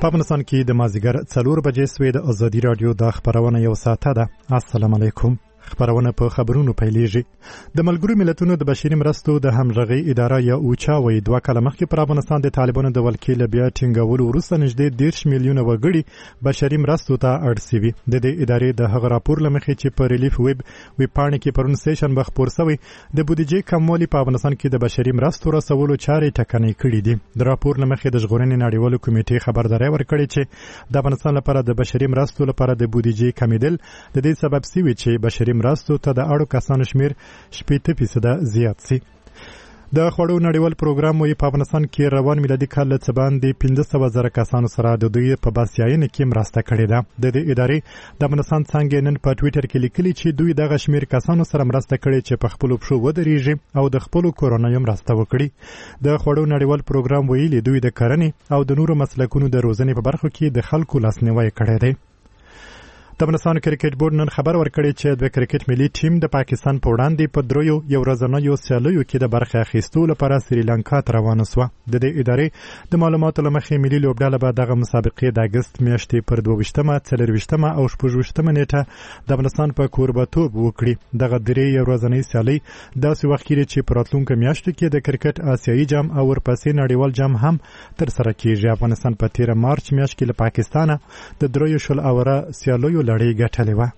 په افغانستان کې د مازیګر 4 بجې سوې د ازادي رادیو د خبرونه یو ساعته ده. السلام علیکم. خبرونه په خبرونو پیلېږي. د ملګرو ملتونو د بشري مرستو د همغږۍ اداره یا اوچا وایي 2 کاله مخکې پر افغانستان د طالبانو د ولکې له بیا ټینګولو وروسته نږدې 10 میلیونه وګړي بشري مرستو ته اړ سوي. د دې ادارې د هغه راپور له مخې چې په ریلیف ویب پاڼې کې پرون سیشن خپور شوی د بودیجې کموالی په افغانستان کې د بشري مرستو رسولو چارې ټکنۍ کړې دي. د راپور له مخې د ژغورنې نړیوالو کمیټې خبرداری ورکړې چې د افغانستان لپاره د بشري مرستو لپاره د بودیجې کمیدل د دې سبب سوي چې بشري مرستو ته د اړو کسانو شمیر 80% زیات سي. د خوړو نړیوال پروګرام وایي په افغانستان کې روان میلادي کال له څه باندې 15,000 کسانو سره د دوی په باسیاینه کې مرسته کړې ده. د دې ادارې د افغانستان څنګه نن په ټویټر کې لیکلي چې دوی دغه شمیر کسانو سره مرسته کړې چې په خپل پښو ودرېږي او د خپل کورونا مرسته وکړي. د خوړو نړیوال پروګرام ویلي دوی د کرنې او د نورو مسلکونو د روزنې په برخو کې د خلکو لاسنیوي کړی دی. د افغانستان کرکټ بورډ نن خبر ورکړی چې د کرکټ ملي ټیم د پاکستان په وړاندې په دریو یو ورځنیو سیالیو کې د برخه اخیستو لپاره سریلانکا ته روانه شوه. د دې ادارې د معلوماتو له مخې ملي لوبډله به دغه مسابقې د اګست میاشتې پر 22مه، 24مه او 26مه نیټه د افغانستان په کوربه‌توب وکړي. دغه درې یو ورځنۍ سیالۍ داسې وخت کې چې په راتلونکو میاشتو کې د کرکټ آسیایي جام او ورپسې نړیوال جام هم ترسره کیږي. افغانستان په 13 مارچ میاشت کې له پاکستانه د 3 اوره سیالیو لړۍ ګټلې وه.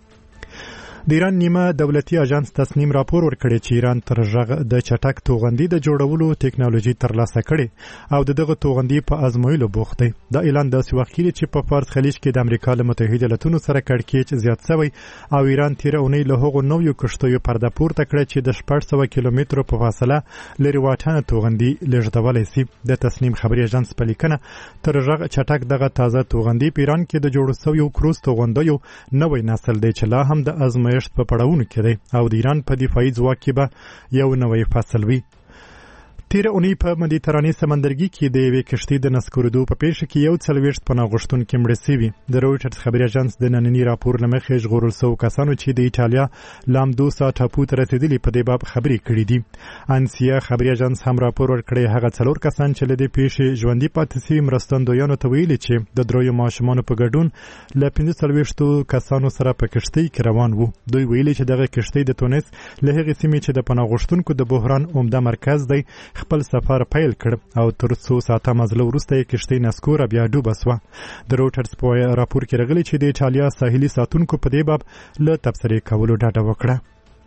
د ایران نیمه دولتي اژانس تصنیم راپور ورکړی چې ایران تر ژغ د چټک توغندي د جوړولو ټکنالوژي ترلاسه کړي او دغه توغندي په ازمویلو بوخت دی. دا اعلان داسې وخت کې چې په فارس خلیج کې د امریکا له متحده ایالاتونو سره کړکېچ زیات شوی او ایران تیر اونۍ له هغو نویو کښتیو پرده پورته کړه چې د 600 کیلومترو په فاصله لري واټن توغندي لېږدولی سي. د تصنیم خبري اژانس په لیکنه تر ژغ چټک دغه تازه توغندي په ایران کې د جوړ شویو کروز توغندیو نوې نسل دی چې لا هم د په پړاوونو کې دی او د ایران په دفاعي ځواک کې به یو نوی فصل وي. تیر اونۍ په مدیترانې سمندرګي کې د یوې کښتۍ د نسکورېدو په پیښه کې 41 پناه غوښتونکي مړه شوي. د رویټرز خبري اژانس د ننني راپور له مخې ژغورل شوو کسانو چې د ایټالیا لامدوسا ټاپو ته رسېدلي په دې باب خبرې کړې دي. انسیا خبري اژانس هم راپور ورکړی هغه 4 کسان چې له دې پیښې ژوندي پاتې شوي مرستندویانو ته ویلي چې د 3 ماشومانو په ګډون له 45 کسانو سره په کښتۍ کې روان وو. دوی ویلي چې دغه کښتۍ د تونس له هغې سیمې چې د پناه غوښتونکو د بحران عمده مرکز دی خپل سفر پیل کړ او تر 2 ساعته مزله وروسته یې کښتۍ نسکوره بیا ډوبه شوه. د رویټرز په راپور کې راغلي چې د ایټالیا ساحلي ساتونکو په دې باب له تبصرې کولو ډډه وکړه.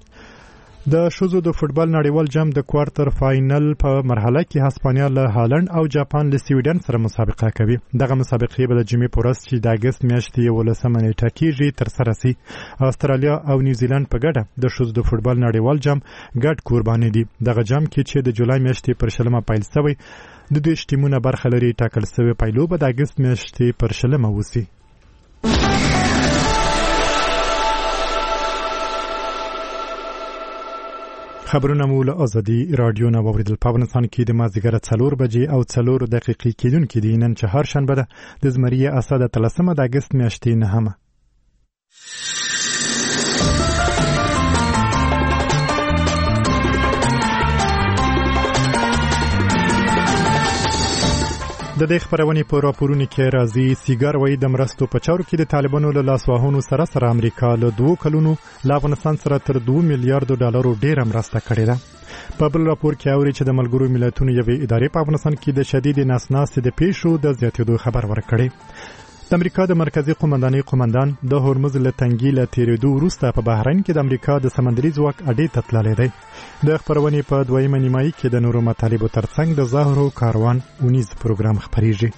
د ښځو د فوټبال نړیوال جام د کوارټر فاینل په مرحله کې هسپانیا له هالند او جاپان له سویډن سره مسابقه کوي. دغه مسابقې به د جمعې په ورځ چې د اګست میاشتې 11مه نیټه کېږي ترسره سي. استرالیا او نیوزیلند په ګډه د ښځو د فوټبال نړیوال جام ګډ قرباني دي. دغه جام کې چې د جولای میاشتې پر 20مه پیل شوی د 2 ټیمونه برخه لري. ټاکل شوی پایلو به د اګست میاشتې پر 20مه وسی. خبرونه مو له ازادي رادیو نه واوریدل. په افغانستان کې د مازیګر 4 بجې او 4 دقیقې کېدونکې دي. نن چهارشنبه ده د زمري اسد 13مه د اګست میاشتې 9مه. د دې خبرونې په راپورونو کې راځي سیګار وایي د مرستو په چارو کې د طالبانو له لاسوهنو سره امریکا له 2 کلونو له افغانستان سره تر 2 میلیارډ ډالرو ډېره مرسته کړې ده. په بل راپور کې اوري چې د ملګرو ملتونو یوې ادارې په افغانستان کې د شدید نسناستې د پیښو د زیاتېدو خبر ورکړی. د امریکا د مرکزی قومندان د هورمز له تنګي له تیرېدو وروسته په بحرین کې د امریکا د سمندري ځواک اډې ته تللی دی. د خبرونې په 2مه نیمایي کې د نورو مطالبو ترڅنګ د ظاهرو کاروان اونیز پروګرام خپریږي.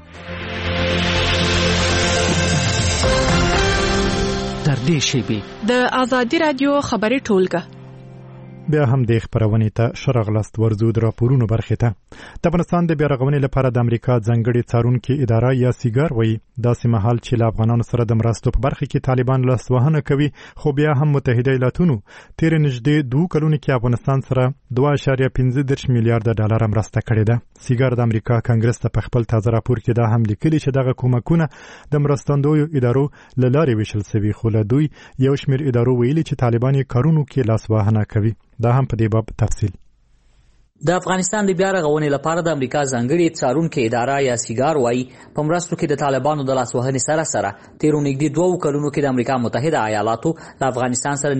تر دې شیبې د ازادي رادیو خبري ټولګه بیا هم د خبرونې ته شرغلست ورزو د راپورونو برخې ته. د افغانستان د بیارغونې لپاره د امریکا ځانګړې څارونکې اداره یا سیګار وایي داسې مهال چې له افغانانو سره د مرستو په برخه کې طالبان لاسوهنه کوي خو بیا هم متحده ایالاتونو تیر نږدې 2 کلونو کې افغانستان سره 2.15 میلیارډ ډالر مرسته کړې ده. سیګار د امریکا کانګرس ته په خپل تازه راپور کې دا هم لیکلي چې دغه کومکونه د مرستندویو ادارو له لارې ویشل شوي خو له دوی یو شمېر ادارو ویلي چې طالبان یې کارونو کې لاسوهنه کوي. دا هم په دې باب تفصیل. د افغانستان د بیا رغونې لپاره د امریکا ځانګړې څارونکې اداره یا سیګار وایي په مرستو کې د طالبانو د لاسوهنې سره سره تیرو نږدې 2 کلونو کې د امریکا متحده ایالاتو له افغانستان سره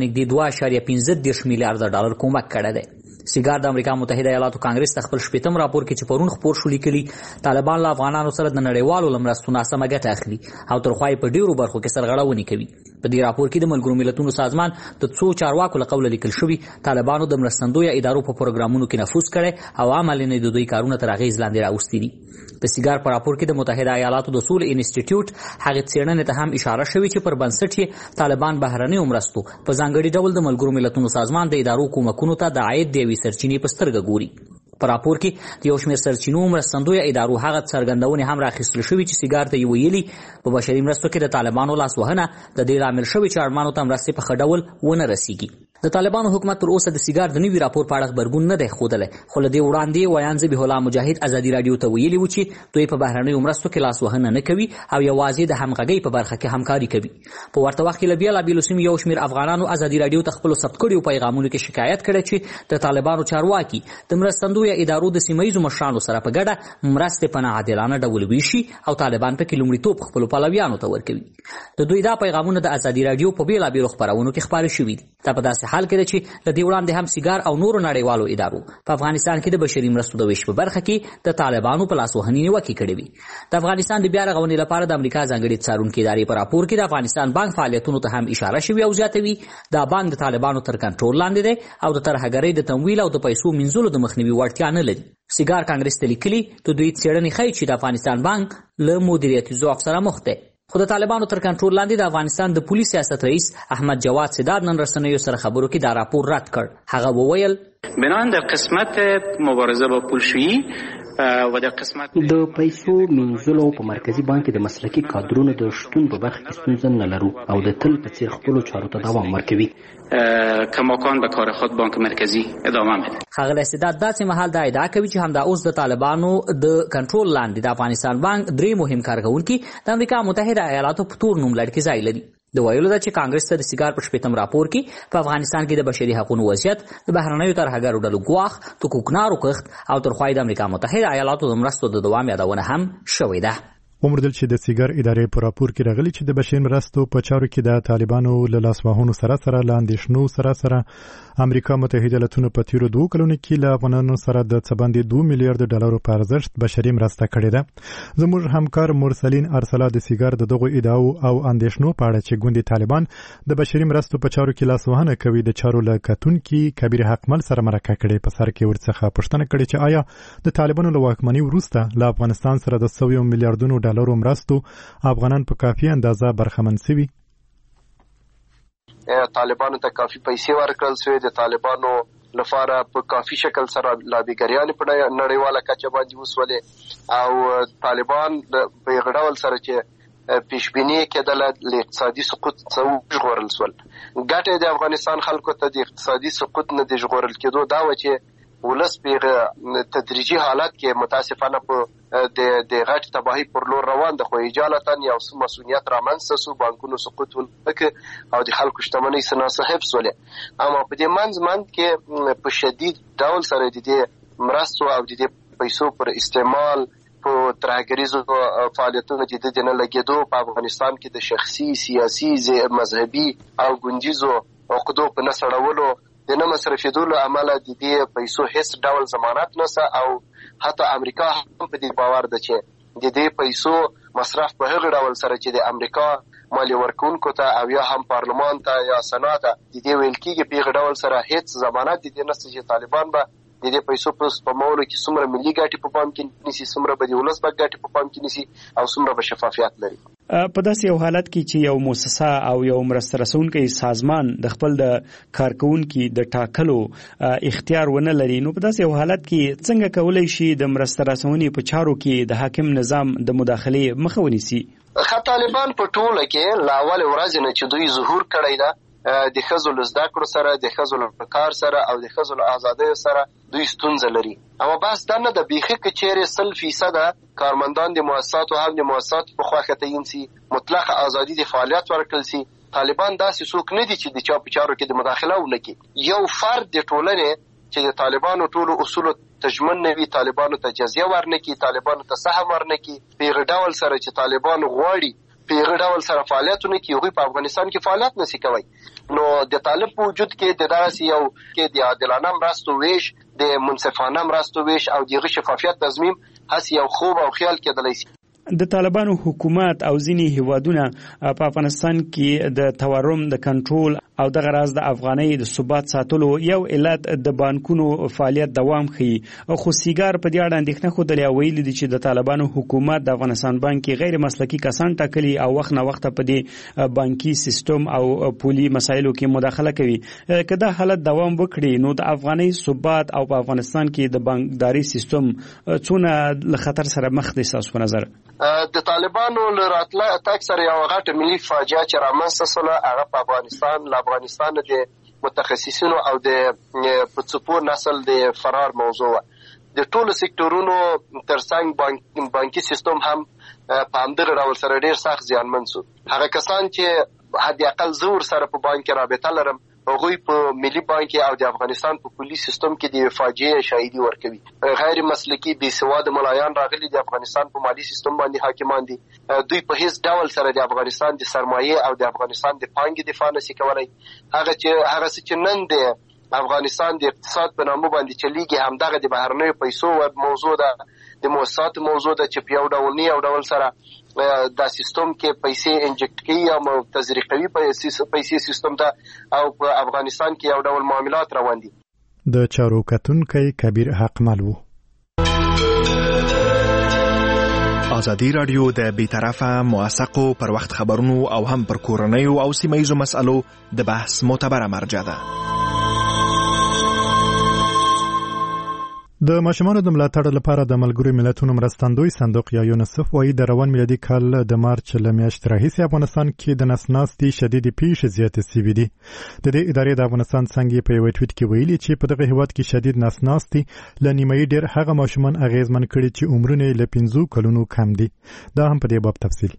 نږدې 2.15 میلیارډ ډالر کومک کړی دی. سیګار د امریکا متحده ایالاتو کانګرس خپل شپږم راپور کې چې پرون خپور شو لیکلي طالبان له افغانانو سره د نړیوالو لمرستو ناسمه ګټه اخلي او ترخوای په ډیرو برخو کې سرغړونې کوي. په دې راپور کې د ملګرو ملتونو سازمان د څو چارواکو له قوله لیکل شوی طالبانو د مرستندوی ادارو په پروګرامونو کې نفوذ کړي او عمل نه د دوی کارونه تر اغیز لاندې راوستي دي. د سیګار په راپور کې د متحده ایالاتو د سولې انسټیټیوټ هغه څېړنې ته هم اشاره شوې چې پر بنسټ یې طالبان بهرنیو مرستو په ځانګړي ډول د ملګرو ملتونو سازمان د ادارو کومکونو ته د عاید د یوې سرچینې په سترګه ګوري. په راپور کې د یو شمېر سرچینو مرستندوی ادارو هغه څرګندونې هم راخیستل شوې چې سیګار ته یې ویلي په بشري مرستو کې د طالبانو لاسوهنه د دې لامل شوې چې اړمانو ته مرستې په ښه ډول ونه رسیږي. د طالبانو حکومت تر اوسه د سیګار د نوي راپور په اړه خبرګون نه دی ښودلی، خو له دې وړاندې ویان ذبیح الله مجاهد ازادي راډیو ته ویلي و چې دوی په بهرنیو مرستو کې لاسوهنه نه کوي او یوازې د همغږۍ په برخه کې همکاري کوي. په ورته وخت کې له بېلابېلو سیمو یو شمېر افغانانو ازادي راډیو ته خپلو ثبت کړیو پیغامونو کې شکایت کړی چې د طالبانو چارواکي د مرستندویه ادارو د سیمهییزو مشرانو سره په ګډه مرستې په ناعادلانه ډول ویشي او طالبان پکې لومړیتوب خپلو پلویانو ته ورکوي. د دوی دا پیغامونه د ازادي راډیو په بېلابېلو خپرونو کې خپاره شوي دي. دا په داسې حال کې ده چې د دې وړاندې هم سیګار او نورو نړیوالو ادارو په افغانستان کې د بشري مرستو د ویش په برخه کې د طالبانو په لاسوهنې نیوکې کړې وي. د افغانستان د بیا رغونې لپاره د امریکا ځانګړې څارونکې ادارې په راپور کې د افغانستان بانک فعالیتونو ته هم اشاره شوې او زیاتوي دا بانک د طالبانو تر کنټرول لاندې دی او د ترهګرۍ د تمویل او د پیسو مینځلو د مخنیوي وړتیا نه لري. سیګار کانګرس ته لیکلي د دوی څېړنې ښیي چې د افغانستان بانک له مدیریتي ضعف سره مخ دی. خو د طالبانو تر کنټرول لاندې د افغانستان د پولیس سیاست رئیس احمد جواد سیداد نن رسنیو سره خبرو کې دا راپور رد کړ. هغه وویل بنان در قسمت مبارزه با پولشویی و در قسمت د پیسو مینځلو په مرکزی بانک د مسلکي کادرونو د شتون په برخه کې ستونزه نه لرو او د تل په څیر خپلو چارو ته دوام ورکوي. کماکان به کار خود بانک مرکزی ادامه میده. ښاغلی سیداد داسې مهال دا ادعا کوي چې همدا اوس د طالبانو د کنټرول لاندې د افغانستان بانک 3 مهم کارکوونکي د امریکا متحده ایالاتو په تور نوم لړ کې ځای لري. د ویلو ده چې کانګرس ته د سیګار په شپږم راپور کې په افغانستان کې د بشري حقوقو وضعیت، د بهرنیو ترهګرو ډلو ګواښ، د کوکنارو کښت او ترخوای د امریکا متحده ایالاتو د مرستو د دوام یادونه هم شوې ده. ومردل چې د سیګار ادارې په راپور کې راغلي چې د بشري مرستو په چارو کې د طالبانو له لاسوهنو سره له اندېښنو سره امریکا متحده ایالاتونو په تیرو 2 کلونو کې له افغانانو سره د څه باندې 2 میلیارډ ډالرو په ارزښت بشري مرسته کړې ده. زموږ همکار مرسلین ارسلا د سیګار د دغو ادعاو او اندېښنو په اړه چې ګوندې طالبان د بشري مرستو په چارو کې لاسوهنه کوي د چارو له کتونکي کبیر حقمل سره مرکه کړې. په سر کې ورڅخه پوښتنه کړې چې آیا د طالبانو له واکمنۍ وروسته له افغانستان سره د 100 میلیارډونو ډالرو مرستو افغانان په کافي اندازه برخمن شوي؟ طالبانو ته کافي پیسې ورکړل شوې، د طالبانو لپاره په کافي شکل سره لابیګریانې په نړیواله کچه باندې وسولې او طالبان په یو ډول سره چې پیشبیني کېدله له اقتصادي سقوط څخه ژغورل شول. ګټه د افغانستان خلکو ته د اقتصادي سقوط نه د ژغورل کېدو دا و چې ولس په تدریجي حالت کې متاسفانه په د غټ تباهي پر لور روان ده، خو اجالتا یو مسؤلیت رامنځته شو، بانکونو سقوط وکړ او د خلکو شتمنۍ سنا صاحب سولې. اما په دې منځ کې په شدید ډول سره د دې مرستو او د دې پیسو پر استعمال په ترهګریزو فعالیتونو کې د نه لګېدو په افغانستان کې د شخصي سیاسي مذهبي او ګوندیزو عقدو په نه سړولو د نه مصرفېدو له امله د دې پیسو هیڅ ډول ضمانت نشته او حتی امریکا هم په دې باور ده چې د دې پیسو مصرف په هغه ډول سره چې د امریکا مالی ورکوونکو ته او یا هم پارلمان ته یا سنا ته د دې ویل کېږي په هغه ډول سره هیڅ ضمانت د دې نشته چې طالبان به د دې پیسو په سپمولو کې څومره ملي ګټې په پام کې نیسي، څومره به د ولس ګټې په پام کې نیسي او څومره به شفافیت لري. په داسې یو حالت کې چې یو مؤسسه او یو مرسته رسونکی سازمان د خپل د کارکونکي د ټاکلو اختیار ونه لري، نو په داسې یو حالت کې څنګه کولی شي د مرسته رسونې په چارو کې د حاکم نظام د مداخلې مخه ونیسي؟ طالبان په ټوله کې له اول ورځې نه چې دوی ظهور کړی ده د ښځو له زده کړو سره، د ښځو له کار سره او د ښځو له ازادیو سره دوی ستونزه لري. اما بس دا نه د بیخي که چیرې 100% کارمندان د مؤسساتو هم د مؤسساتو په خواښه تعیین سي، مطلق ازادي د فعالیت ورکړل سي. طالبان داسې څوک نه دي چې د چا په چارو کې د مداخله ونه کړي. یو فرد د ټولنې چې د طالبانو ټولو اصولو تجمن نه وي، طالبانو ته جزیه ورنکي، طالبانو ته سهم ورنکي، په هغه ډول سره چې طالبانو غواړي په هغه ډول سره فعالیتونه کوي، هغوی په افغانستان کې فعالیت نشي کوي. نو د طالب په وجود کې د داسې یو کې د عادلانه مرستو ویش، د منصفانه مرستو ویش او د شفافیت تضمین هسې یو خوب او خیال کېدلی شي. د طالبانو حکومت او ځینې هیوادونه په افغانستان کې د تورم د کنټرول او د غراز د افغانۍ د ثبات ساتلو یو علت د بانکونو فعالیت دوام ښيي. خو سیګار په دې اړه اندېښنه ښودلې او ویلي دي چې د طالبانو حکومت د افغانستان بانک کې غیر مسلکي کسان ټاکلي او وخت نه وخت په دې بانکي سیستم او پولي مسایلو کې مداخله کوي. که دا حالت دوام وکړي نو د افغانۍ ثبات او په افغانستان کې د بانکداري سیستم څونه له خطر سره مخ دي ستاسو په نظر؟ د طالبانو له راتګ سره یوه غټه ملي فاجعه چې رامنځته شوله هغه په افغانستان د متخصصینو او د پڅپو نسل د فرار موضوع وه. د ټولو سکتورونو ترڅنګ بانکي سیستم هم په همدغه ډول سره ډېر سخت زیانمن شو. هغه کسان چې حد اقل زه ورسره په بانک کې رابطه لرم هغوی په ملي بانک او د افغانستان په پولي سیستم کې د فاجعې شاهدي ورکوي. غیر مسلکي بې سواده ملایان راغلي د افغانستان په مالي سیستم باندې حاکمان دي. دوی په هیڅ ډول سره د افغانستان د سرمایې او د افغانستان د پانګې دفاع نشي کولی. هغه څه چې نن د افغانستان د اقتصاد په نامه باندې چلیږي همدغه د بهرنیو پیسو موضوع ده، د مؤسساتو موضوع ده چې په یو ډول نه یو ډول سره دا سیستم کې پیسې انجکټ کوي او تزریقوي پیسې سیستم ته او په افغانستان کې یو ډول معاملات روان دي. د چارو کتونکی کبیر حقمل وو. ازادي رادیو د بیطرفه موثقو پر وخت خبرونو او هم پر کورنیو او سیمه‌ییزو مسألو د بحث معتبره مرجع ده. د ماشومانو د ملاتړ لپاره د ملګرو ملتونو مرستندوی صندوق یا یونیسف وايي د روان میلادي کال د مارچ له میاشتې راهیسې افغانستان کې د نسناستي شدیدې پیښې زیاتې شوې دي. د دې ادارې د افغانستان څنګه په یو ټویټ کې ویلي چې په دغه هیواد کې شدید نسناستي له نیمایي ډېر هغه ماشومان اغیزمن کړي چې عمرونه له 15 کلونو کم دي. دا هم په دې باب تفصیل.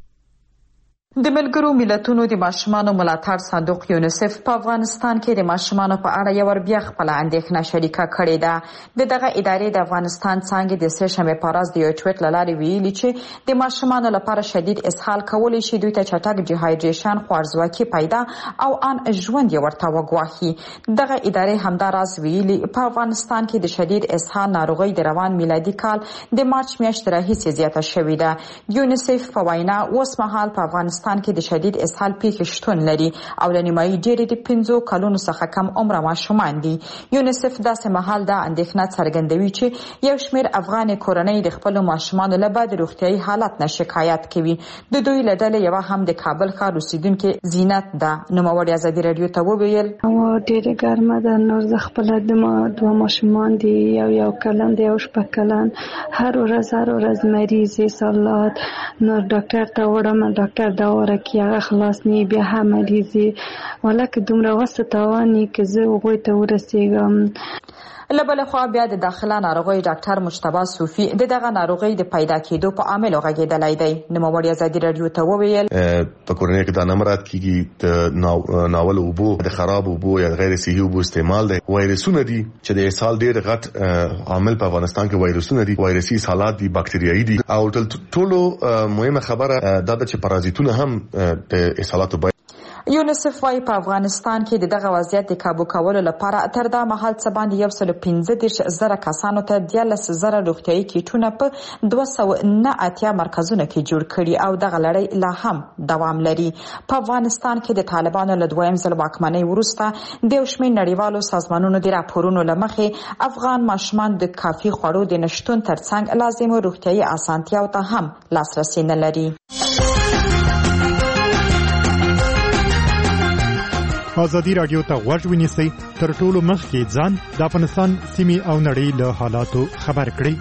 د ملګرو ملتونو د ماشومانو ملاتړ صندوق یونیسف په افغانستان کې د ماشومانو په اړه یو ور بیا خپل اندېښنه شریکه کړې ده. دغه ادارې د افغانستان څنګه د سه‌شنبه په ورځ د یو ټویټ له لارې ویلي چې د ماشومانو لپاره شدید اسهال کولی شي دوی ته چټک ډیهایډریشن، خوارځواکي پیدا او ان ژوند یې ورته وګواښي. دغه ادارې همداراز ویلي په افغانستان کې د شدید اسهال ناروغي د روان میلادي کال د مارچ میاشتې راهیسې زیاته شوې ده. یونیسف په وینا اوس مهال په افغانستان کې د شدید اسهال پیښې شتون لري او د نیمایي ډېرې د 15 کلونو څخه کم عمره ماشومان دي. یونیسف داسې مهال دا اندېښنه څرګندوي چې یو شمېر افغان کورنۍ د خپلو ماشومانو له بد روغتیایي حالت نه شکایت کوي. د دوی له ډلې یوه هم د کابل ښار اوسیدونکې زینت ده. نوموړې ازادي راډیو ته وویل ډېره ګرمه ده، نو زه خپله د دوه ماشومان دي، یو کلن دی، یو 6 کلن، هر ورځ مریض یې سالات، نو ډاکټر ته وړم، ډاکټر دا ورکی هغه خلاص نی بیا هم مریضي ولکه دومره وسه توانی که زه هغوی ته ورسېږم. له بل خوا بیا د داخله ناروغي ډاکټر مجتبی صوفي دغه ناروغي د پیدا کېدو په عامل غږېدلی دی. نوموړی ازادي راډیو ته وویل په کورنۍ کې دا نمرات کیږي د ناول اوبو، د خراب اوبو یا غیر صحي اوبو استعمال دی. وایرسونه دي چې د اسهال ډېر غټ عامل په افغانستان کې وایرسونه دي، وایرسي اسهالات دي، باکتریایي دي او ټولو مهمه خبره دا ده چې پارازیتونه هم د اسهالاتو یونیسف وايي په افغانستان کې دغه وضعیت د کابو کولو لپاره تر دا مهال څه باندې 115,000 کسانو ته 13,000 روغتیایي کیټونه په 289 مرکزونو کې جوړ کړي او دغه لړۍ لا هم دوام لري. په افغانستان کې د طالبانو له دویم ځل واکمنۍ وروسته د یو شمېر نړیوالو سازمانونو د راپورونو له مخې افغان ماشومان د کافي خوړو د نشتون ترڅنګ لازمو روغتیایي اسانتیاو ته هم لاسرسي نه لري. ازادي راډیو ته غوږ ونیسئ، تر ټولو مخکې ځان د افغانستان سیمې او نړۍ له حالاتو خبر کړئ.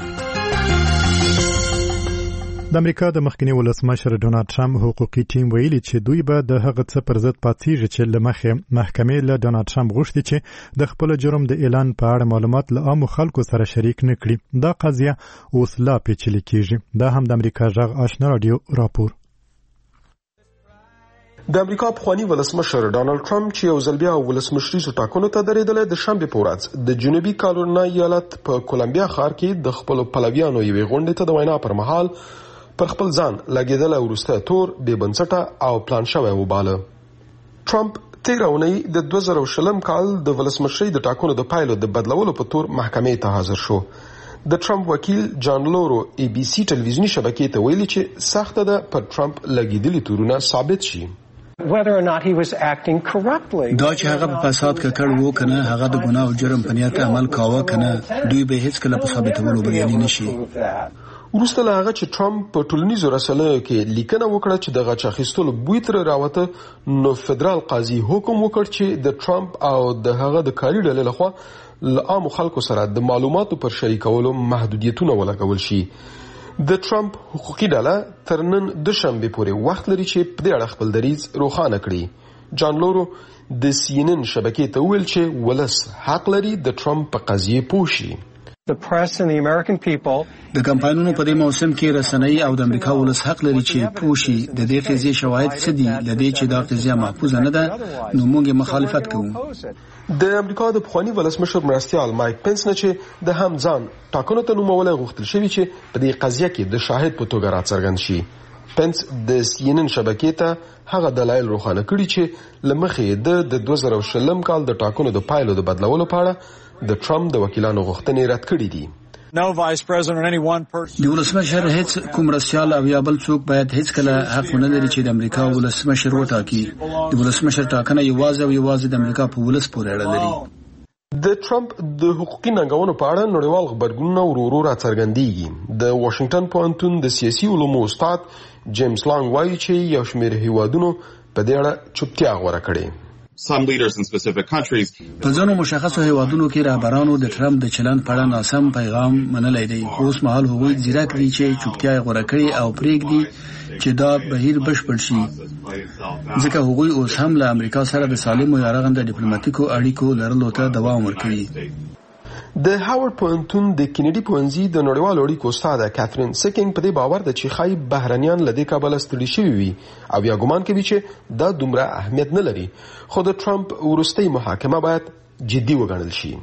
د امریکا د مخکنی ولسمشر ډونالد ټرمپ حقوقي ټیم ویلي چې دوی به د هغه څه پر ضد پاتېږي چې له مخې محکمې له ډونالد ټرمپ غوښتي چې د خپل جرم د اعلان په اړه معلومات له عامو خلکو سره شریک نه کړي. دا قضیه اوس لا پیچلې کېږي. دا هم د امریکا غږ آشنا راډیو راپور. د امریکا پخوانی ولسمشر ډانلډ ټرمپ چې یو ځل بیا ولسمشریزو ټاکنو ته درېدلی د شنبې په ورځ د جنوبي کارولینا ایالت په کولمبیا ښار کې د خپلو پلویانو یوې غونډې ته د وینا پر مهال پر خپل ځان لګېدلی وروسته تور بې بنسټه او پلان شوی وباله. ټرمپ تېره اونۍ د 2020 کال د ولسمشرۍ د ټاکنو د پایلو د بدلولو په تور محکمې ته حاضر شو. د ټرمپ وکیل جان لورو ABC ټلویزیوني شبکې ته ویلي چې سخته ده پر ټرمپ لګېدلي تورونه ثابت شي. دا چې هغه په فساد ککړ وو کنه هغه د ګناه او جرم په نیت عمل کاوه کنه دوی به هیڅ کله په ثابتولو بریالي نشي. وروسته له هغه چې ټرمپ په ټولنیزو رسنیو کې لیکنه وکړه چې د غچ اخیستلو بوی تر راوته نو فدرال قاضي حکم وکړ چې د ټرمپ او د هغه د کاري ډلې لخوا له عامو خلکو سره د معلوماتو پر شریکولو محدودیتونه ولګول شي. د ټرمپ حقوقي ډله تر نن دوشنبه پورې وخت لري چې په دې اړه خپل دریځ روښانه کړي. جان لورو د CNN شبکې ته ویل چې ولس حق لري د ټرمپ په قضیه پوه شي. د کمپاینونو په دې موسم کې رسنۍ او د امریکا ولس حق لري چې پوه شي د دې قضیې شواهد څه دي. لدې چې دا قضیه محفوظه نه ده نو موږ مخالفت کوو. د امریکا د پخوانی ولسمشر مرستیال مایک پنس نه چې د هم ځان ټاکنو ته نومول غوښتل شوی چې په دې قضیه کې د شاهد په توګه راڅرګند شي. پنس د CNN شبکې ته هغه دلایل روښانه کړي چې لمخې د 2020 کال د ټاکنو د پایلو د بدلولو په اړه د ټرمپ د وکیلانو غوښتنې رد کړې دي. د ولسمشر هیڅ کوم مرستیال او یا بل څوک باید هیڅ کله حق نه لري چې د امریکا ولسمشر وټاکي. د ولسمشر ټاکنه یوازې او یوازې د امریکا په ولس پورې اړه لري. د ټرمپ د حقوقي ننګونو په اړه نړیوال خبرګونونه ورو راڅرګندېږي. د واشنگټن پوهنتون د سیاسي علومو استاد جیمز لانګ وایي چې یو شمېر هیوادونو په دې اړه چوپتیا غوره کړې. په ځینو مشخصو هیوادونو کې رهبرانو د ټرمپ د چلند په اړه ناسم پیغام منلی دی. اوس مهال هغوی ځیرک دي چې چوپتیا یې غوره کړي او پرېږدي چې دا بهیر بشپړ شي ځکه هغوی اوس هم له امریکا سره د سالمو یا رغنده ډیپلوماټیکو اړیکو لرلو ته دوام ورکوي. د هاورد پوهنتون د کینیډي پوهنځي د نړیوالو اړیکو استاده کاترین سیکینګ په دې باور ده چې ښایي بهرنیان له دې کبله ستړي شوي وي او یا ګمان کوي چې دا دومره اهمیت نه لري. خو د ټرمپ وروستۍ محاکمه باید جدي وګڼل شي.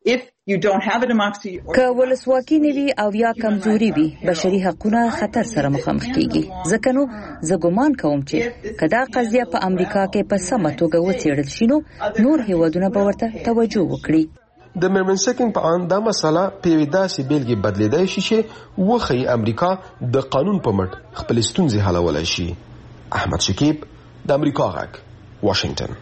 که ولسواکي نه وي او یا کمزوري وي بشري حقونه خطر سره مخامخ کیږي. ځکه نو زه ګمان کوم چې که دا قضیه په امریکا کې په سمه توګه وڅېړل شي نو نور هیوادونه به ورته توجه وکړي. د میرمن سیکینګ په اند دا مسله په یوې داسې بیلګې بدلیدای شي چې وښیي امریکا د قانون په مټ خپلې ستونزې حلولی شي. احمد شکیب د امریکا غږ واشنگټن.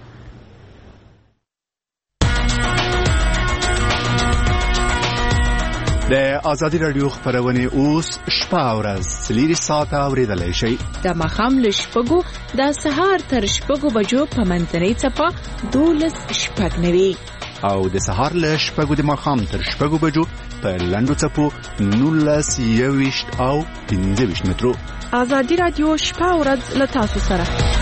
د آزادي رادیو خبرونه اوس شپه او ورځ 3 ساعته اوریدلای شئ. د ماښام له شپږو د سهار تر شپږو بجو په منځنۍ څپه 12:09 او د سهار له شپږو د ماښام تر شپږو بجو په لنډو څپو 19:20 او 15 مترو. آزادي رادیو شپه او ورځ له تاسو سره.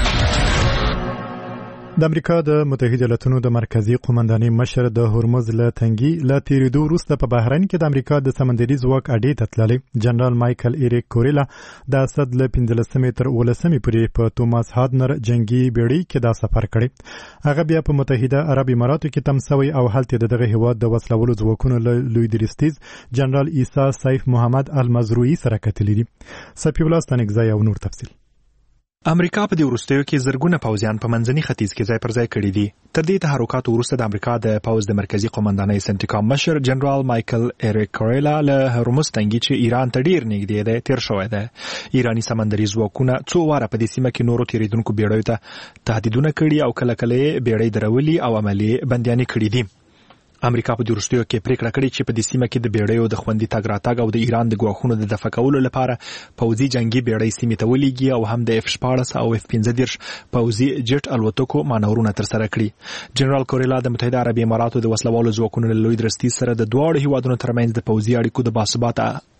د امریکا د متحده ایالاتونو د مرکزی قومندانۍ مشر د هرمز له تنګي لا تیریدو وروسته په بحرین کې د امریکا د سمندري ځواک اډې ته تللی. جنرال مایکل ایریک کوریلا د اسد له 15 تر 18 پورې په توماس هادنر جنگي بیړۍ کې دا سفر کړی. هغه بیا په متحده عرب اماراتو کې تم سوی او هلته دغه هیواد د وسلوالو ځواکونو له لوی درستیز جنرال عیسی سیف محمد المزروعي سره کتلی دي. صفی الله ستنګزای او نور تفصیل. امریکا په دې وروستیو کې زرګونه پوځیان په منځني ختیځ کې ځای پر ځای کړي دي. تر دې تحرکاتو وروسته د امریکا د پوځ د مرکزی قومندانۍ سنټیکام مشر جنرال مایکل ایریک کوریلا له هرمز تنګي چې ایران ته ډیر نږدې دی تیر شوی دی. ایرانی سمندري ځواکونه څو واره په دې سیمه کې نورو تیریدونکو بیړیو ته تهدیدونه کړي او کله کله بیړۍ درولي او عملی بندیانې کړي دي. امریکا په وروستیو کې پریکړه کړې چې په دې سیمه کې د بیړیو د خوندي تګ راتګ او د ایران د ګواښونو د دفع کولو لپاره پوځي جنگي بیړۍ سیمې ته ولېږي او هم د F-14 او F-15 پوځي جټ الوتکو مانورونه ترسره کړي. جنرال کوریلا د متحده عربي اماراتو د وسلوالو ځواکونو له لوی درستیز سره د دواړو هیوادونو ترمنځ د پوځي اړیکو د باثباته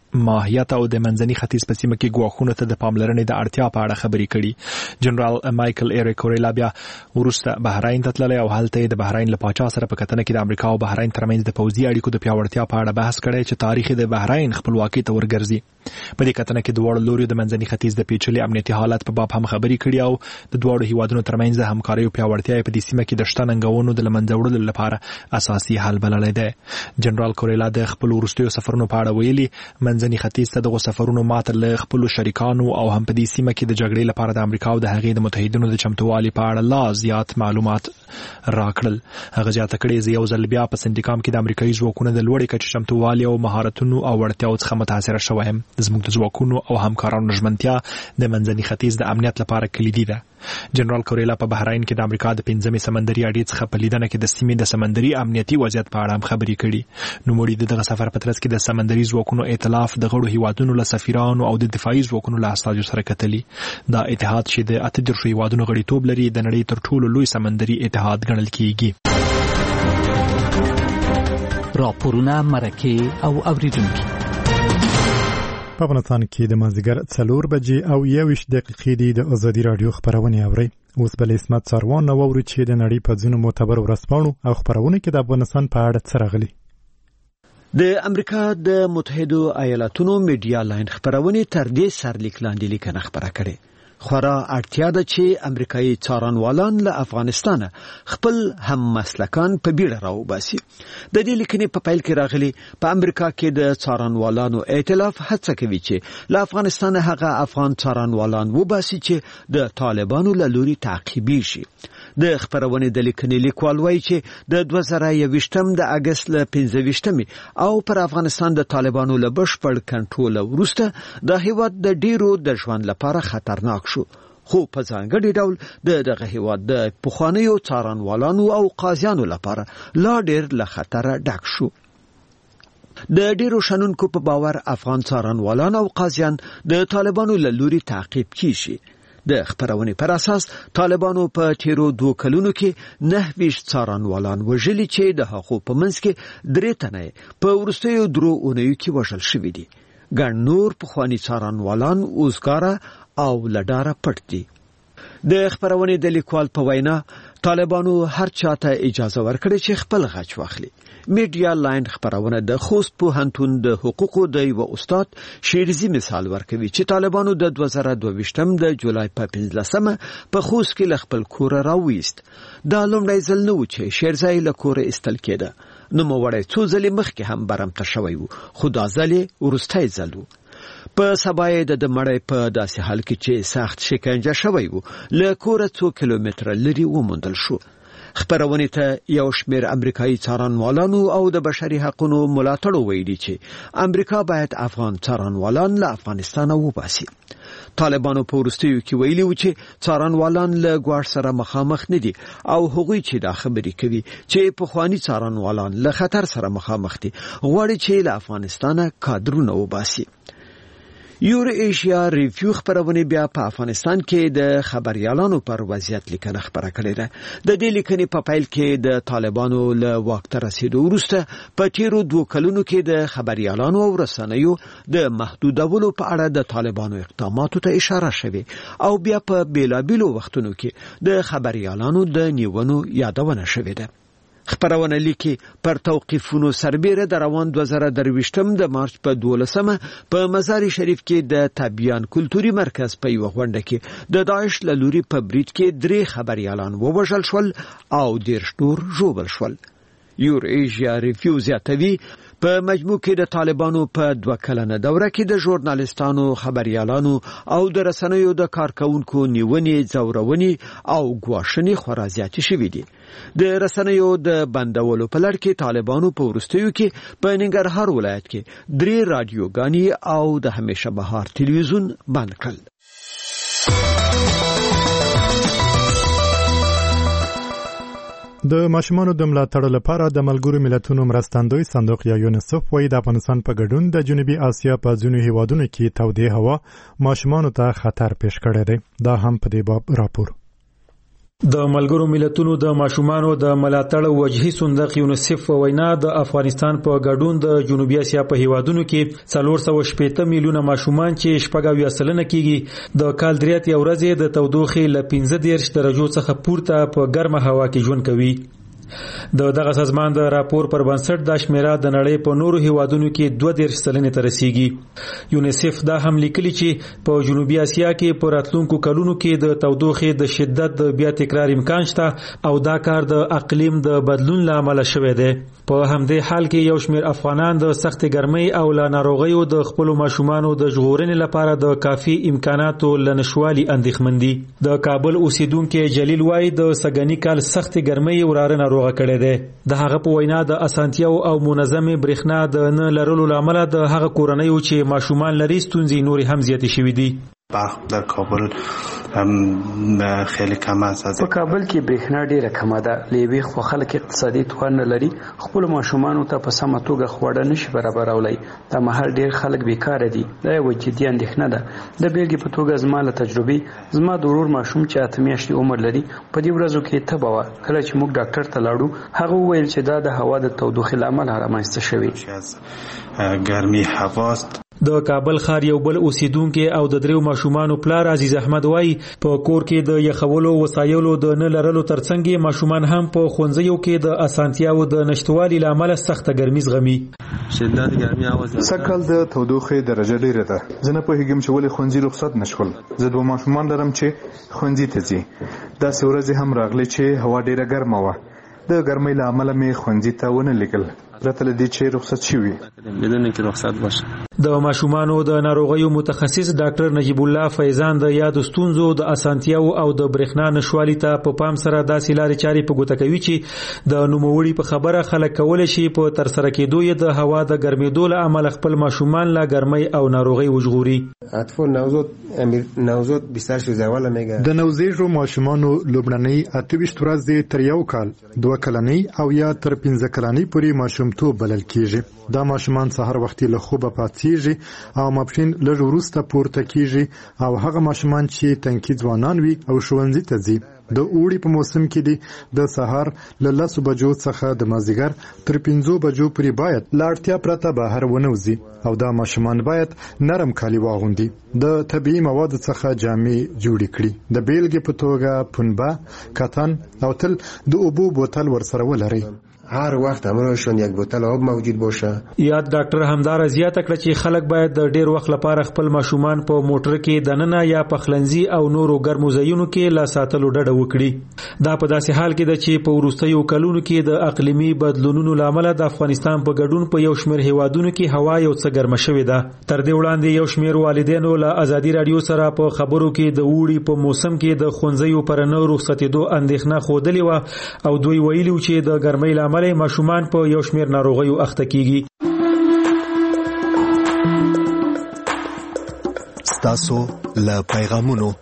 ماهیت او د منځني ختیځ په سیمه کې ګواښونو ته د پاملرنې د اړتیا په اړه خبرې کړي. جنرال مایکل ایریک کوريلا بیا ورسته بحرین ته تللی او هلته د بحرین له پاچا سره په کتنه کې د امریکا او بحرین ترمنځ د پوځي اړیکو د پیاوړتیا په اړه بحث کړی چې تاریخ د بحرین خپلواکۍ ته ورګرځي. په دې کتنه کې دواړو لوريو د منځني ختیځ د پیچلي امنیتي حالت په باب هم خبرې کړي او د دواړو هیوادونو ترمنځ د همکارۍ او پیاوړتیا په دې سیمه کې د شته ننګونو د له منځه وړلو لپاره اساسي حل بللی دی. جنرال کوريلا د خپل وروستیو سفرونو په اړه ویلي منځني ختیځ ته دغه سفرونو ماته له خپل شریکانو او هم په دې سیمه کې د جګړې لپاره د امریکا او د هغې د متحدینو د چمتووالي په اړه لا زیات معلومات راکړل. هغه زیاته کړې زه یو ځل بیا په سنټیکام کې د امریکایي ځواکونو د لوړې کچې چمتووالي او مهارتونو او وړتیاو څخه متاثره شوی یم. زموږ د ځواکونو او همکارانو ژمنتیا د منځني ختیځ د امنیت لپاره کلیدي ده. جنرال کوريلا په بحرین کې د امریکا د 5مې سمندري اډې څخه په لیدنه کې د سیمې د سمندري امنیتي وضعیت په اړه هم خبرې کړي. نوموړي دغه سفر په ترڅ کې د سمندري ځواکونو ائتلاف د غړو هیوادونو له سفیرانو او د دفاعي ځواکونو له استازو سره کتلي. دا اتحاد چې د 18 هیوادونو غړیتوب لري د نړۍ تر ټولو لوی سمندري اتحاد ګڼل کیږي. راپورونه مرکه او اوریدونکو په افغانستان کې د مازدیګر 4 بجې او 21 دقیقې دی د ازادي رادیو خبرونه اوري. اوس بل اسمت سروان نو ورو چې د نړۍ په ځینو معتبر ورځپاڼو او خبرونه کې د افغانستان په اړه څه راغلي. د امریکا د متحده ایالاتونو میډیا لاین خبرونه تر دې سرلیک لاندې لیکنه خبره کړي. خورا اړتیا ده چې امریکایي څارنوالان له افغانستانه خپل هم مسلکان په بیړه راوباسي. د دې لیکنې په پیل کې راغلي په امریکا کې د څارنوالانو ائتلاف هڅه کوي چې له افغانستانه هغه افغان څارنوالان وباسي چې د طالبانو له لوري تعقیبي شي. د خبرونه د لیکنې لیکوال وایي چې د 2021 د اگست له 15 او پر افغانستان د طالبانو له بشپړ کنټرول وروسته د هیواد د ډیرو د ژوند لپاره خطرناک شو. خو په ځانګړي ډول دغه هیواد د پخوانیو څارنوالانو او قاضیانو لپاره لا ډیر له خطر ډک شو. د ډیرو شنونکو په باور افغان څارنوالان او قاضیان د طالبانو له لوري تعقیب کیږي. د خبرونه پر اساس طالبانو په تیرو 2 کلونو کې 29 څارنوالان وژلي چې د هغو په منځ کې 3 تنه په ورستیو 3 اونیو کې وژل شوي دي. ګڼ نور پخواني څارنوالان اوسګاره او لډاره پټ دي. د خبرونه د لیکوال په وینا طالبانو هر چاته اجازه ورکړي چې خپل غچ واخلي. میډیا لاین خبرونه د خوست پوهنتون د حقوقو د یو استاد شیرزي مثال ورکوي چې طالبانو د 2022 د جولای په 15 په خوست کې ل خپل کور راوېست. دا لومړی ځل نه و چې شیرزي له کور استل کېده. نو موړی څو ځلې مخکې هم برمته شوی و، خو دا ځلې ورستای ځل و. په سبای د مړی په داسې حال کې چې سخت شکنجه شوی و له کور 2 کیلومتره لري وموندل شو. خبرونه ته یو شمېر امریکایي څارنوالانو او د بشري حقوقو ملاتړو ویلي چې امریکا باید افغان څارنوالان له افغانستانه وباسي. طالبانو په ورستیو کې ویلي و چې څارنوالان له ګواښ سره مخامخ نه دي او هغوی چې دا خبرې کوي چې پخواني څارنوالان له خطر سره مخامخ دي غواړي چې له افغانستانه کادرونه وباسي. یور ایشیا ریویو خبرونه بیا په افغانستان کې د خبريالانو پر وضعیت لیکنه خبره کړې ده. د دې لیکنې په پیل کې د طالبانو له واک ته رسیدو وروسته په تیرو 2 کلونو کې د خبريالانو او رسنیو د محدودولو په اړه د طالبانو اقداماتو ته اشاره شوه او بیا په بیلابیلو وختونو کې د خبريالانو د نیونو یادونه شوه ده. خبرونه لیکي پر توقیفونو سربېره د روان 2023 د مارچ په 12 په مزار شریف کې د تبیان کلتوري مرکز په یو غونډه کې د داعش له لوري په بریټ کې 3 خبريالان ووژل شول او 10 نور ژوبل شول. یور ایشیا ریویو زیاتوي په مجموع کې د طالبانو په 2 کلنه دوره کې د ژورنالیستانو، خبريالانو او د رسنیو د کارکونکو نیونې، ځورونې او ګواښنې خورا زیاتې شوې دي. د رسنیو د بندولو په لړ کې طالبانو په ورستیو کې په ننګرهار ولایت کې 3 رادیوګانې او د همیشه بهار تلویزیون بند کړل. د ماشومانو د ملاتړ لپاره د ملګرو ملتونو مرستندوی صندوق یا یونیسف وايي د افغانستان په ګډون د جنوبي اسیا په ځینو هیوادونو کې تودې هوا ماشومانو ته خطر پیښ کړی دی. دا هم په دې باب راپور. د ملګرو ملتونو د ماشومانو د ملاتړ وجهي صندوق یونیسف وینا د افغانستان په ګډون د جنوبي اسیا په هیوادونو کې 480 میلیونه ماشومان چې 14% کېږي د کال دریات یو ورځې د تودوخې ل 15 درجو څخه پورته په ګرمه هوا کې ژوند کوي. د دغه سازمان د راپور پر بنسټ د شمیره د نړۍ په نورو هیوادونو کې 2% ته رسیدي. یونیسف دا هم لیکلي چې په جنوبي اسیا کې په راتلونکو کلونو کې د تودوخې د شدت د بیا تکرار امکان شته او دا کار د اقلیم د بدلون لامل شوی دی. په همدې حال کې یو شمېر افغانان د سخت ګرمۍ او لا ناروغیو د خپل ماشومانو د ژغورنې لپاره د کافي امکاناتو لنشوالي اندېښمن دي. د کابل اوسیدونکو جلیل وای د سګنی کال سخت ګرمۍ وراره ناروغه کړي دي. د هغه په وینا د اسانتیاو او منظمه برېښنا د نه لرلو لامل د هغه کورنۍ چې ماشومان لري ستونزې نور هم زیاتې شوې دي. در کابل خیلی کم است. په کابل کې برېښنا ډیره کمه ده. لیوي خو خلک اقتصادي توان نه لري، خپل ماشومان ته په سمه توګه خواړه نشي برابرولای. دا مهال ډیر خلک بیکاره دي. دا یو جدي اندېښنه ده. د بیلګې په توګه زما له تجربې، زما د ورور ماشوم چې 8 میاشتې عمر لري په دې ورځو کې تبه وه. کله چې موږ ډاکټر ته لاړو هغه وویل چې دا د هوا د تودوخې له امله رامنځته شوی ګرمي هواست. د کابل ښار یو بل اوسیدونکو او د دریو ماشومانو پلار عزیز احمد وای په کور کې د یخولو وسایلو د نه لرلو ترڅنګ ماشومان هم په ښوونځیو کې د اسانتیاو د نشټوالي لامل سخت ګرمي زغمي. شدت ګرمي اواز سکل د تودوخې درجه ډیره ده. زه نه پوهیږم چې ولې ښوونځي رخصت نشول. زه دوه ماشومان لرم چې ښوونځي ته ځي. داسې ورځې هم راغلي چې هوا ډیره ګرمه وه. د ګرمۍ له امله مې ښوونځي ته ونه لېږل پرته له دې چې رخصت شوي. بدون کې رخصت باشه. د ماشومانو د ناروغیو متخصص ډاکټر نجیب الله فیضان د یاد ستونزو د اسانتیاو او د برېښنا نشوالي ته په پام سره داسې لارې چارې په ګوته کوي چې د نوموړي په خبره خلک کولی شي په ترسره کېدو یې د هوا د ګرمېدو له امله خپل ماشومان له ګرمۍ او ناروغۍ وژغوري. د نوزیږو ماشومانو لومړنۍ 28 ورځې تر 1 کال 2 کلنۍ او یا تر 15 کلنۍ پورې ماشومتوب بلل کېږي. دا ماشومان سحر وختي له خوبه پاڅېږي او ماپښین لږ وروسته پورته کېږي او هغه ماشومان چې تنکي ځوانان وي او ښوونځي ته ځي د اوړي په موسم کې دي د سحر له 10 بجو څخه د مازدیګر تر 5 بجو پورې باید له اړتیا پرته بهر ونه وځي او دا ماشومان باید نرم کالي واغوندي. د طبیعي موادو څخه جامې جوړې کړي. د بیلګې په توګه پنبه، کتان او تل د اوبو بوتل ورسره ولري. هر وخت همراهشون یک بوتل آب موجود باشه. یاد ډاکټر همدار زیاته کړه چې خلک باید د ډیر وخت لپاره خپل ماشومان په موټر کې دننه یا پخلنځي او نورو ګرمو ځایونو کې لا ساتلو ډډه وکړي. دا په داسې حال کې ده چې په وروستیو کلونو کې د اقلیمي بدلونونو لامل د افغانستان په ګډون په یو شمېر هیوادونو کې هوا یو څه ګرمه شوې ده. تر دې وړاندې یو شمېر والدینو له ازادي رادیو سره په خبرو کې د اوړي په موسم کې د ښوونځیو پر نه رخصتېدو اندېښنه ښودلې وه او دوی ویلي چې د ګرمۍ له ماشومان په یو شمېر ناروغیو اخته کیږي. ستاسو له پیغامونو.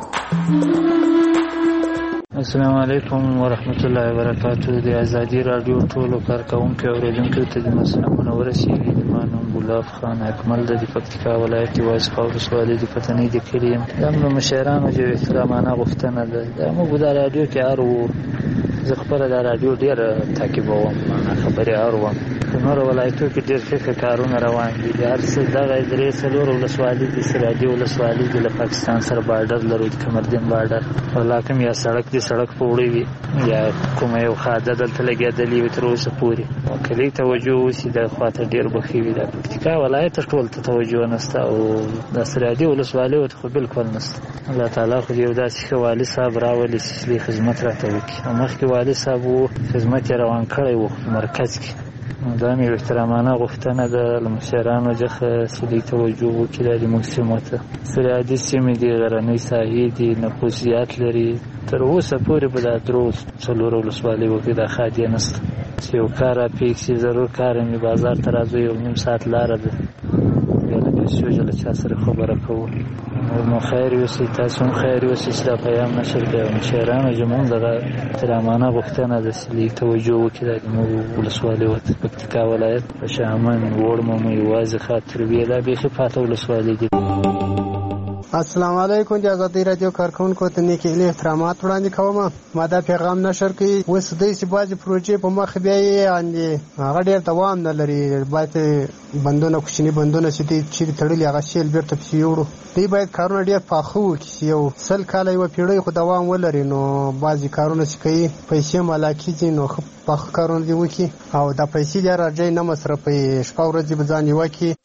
السلام علیکم ورحمت الله وبرکاتہ. د ازادي رادیو ټولو کارکونکو او اوریدونکو ته د مسلمانانو ورسیږي. د مانو ګلاب خان اکمل د پکتیکا ولایت واسخه ولسوالۍ د پتنې د کلیم د مشرانو جو احترامانه غوښتنه ده. د موږ د رادیو کې ارو زه خپل د رادیو ډیر تعقیبوم، خبرې اورم. په نورو ولایتو کې ډیر ښه کارونه روان دي. د هر څه دغه درې څلور ولسوالۍ د رادیو ولسوالۍ د پاکستان سره بارډر لرو، د کمردین بارډر ولاکم یا سړک دی سړک په وړي وي یا کومه یو خاده دلته لګېدلې وي تر اوسه پورې کلی توجه وشي د خواته ډیر بخي وي. د پکتیکا ولایت ټول ته توجه نشته او د رادیو ولسوالۍ ته خو بالکل نشته. الله تعالی خو یو داسې ښه والي صاحب راولي چې خدمت راته وکړي. مخکې والي صاحب خدمت یې روان کړی و په مرکز کې. دا مې احترامانه غوښتنه ده له مشرانو څخه چې دوی توجه وکړي د موږ سیمو ته. سرحدي سیمې دي، غرنۍ ساحې دي، نفوس زیات لري. تر اوسه پورې په دا درو څلورو ولسوالیو کې دا خادیه نشته چې یو کار راپېښ شي. ضرور کار مې بازار ته راځو، یو نیم ساعت لاره ده، بیا له پیسو له چا سره خبره کوو. نو خیر اوسئ، تاسو هم خیر اوسئ چې دا پیام نشر کړئ. مشرانو زموږ دغه احترامانه غوښتنه ده چې لږ توجه وکړي زموږ ولسوالیو ته. پکتیکا ولایت په شامن وړ مو یوازې خاطر وي، دا بیخي پاته ولسوالۍ دي. السلام علیکم. د آزادۍ رادیو کارکونکو ته نیک احترامات وړاندې کوم. ما دا پیغام نشر کړی اوس د دې بعضې پروژې په مخ بیا یې هغه ډېر دوام نه لري. باید بندونه کوچني بندونه چې تړلي هغه شیل بیرته پسې یوړو. دوی باید کارونه ډېر پاخه وکړي چې یو 100 کاله یوه پیړۍ خو دوام ولري. نو بعضې کارونه چې کوي پیسې مالا کېږي نو ښه پاخه کارونه دې وکړي او دا پیسې بیا راځي نه مصرفوي. شپه ورځې به ځان یوه کړي.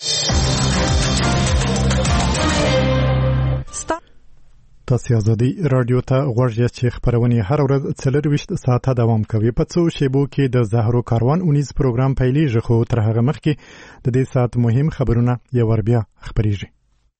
تاسو آزادي رادیو ته غوږ یاست چې خبرونه هر ورځ 24 ساعته دوام کوي. په څو شیبو کې د زهرو کاروان اونیز پروګرام پیلېږي خو تر هغه مخکې د دې ساعت مهم خبرونه یو ور بیا خبرېږي.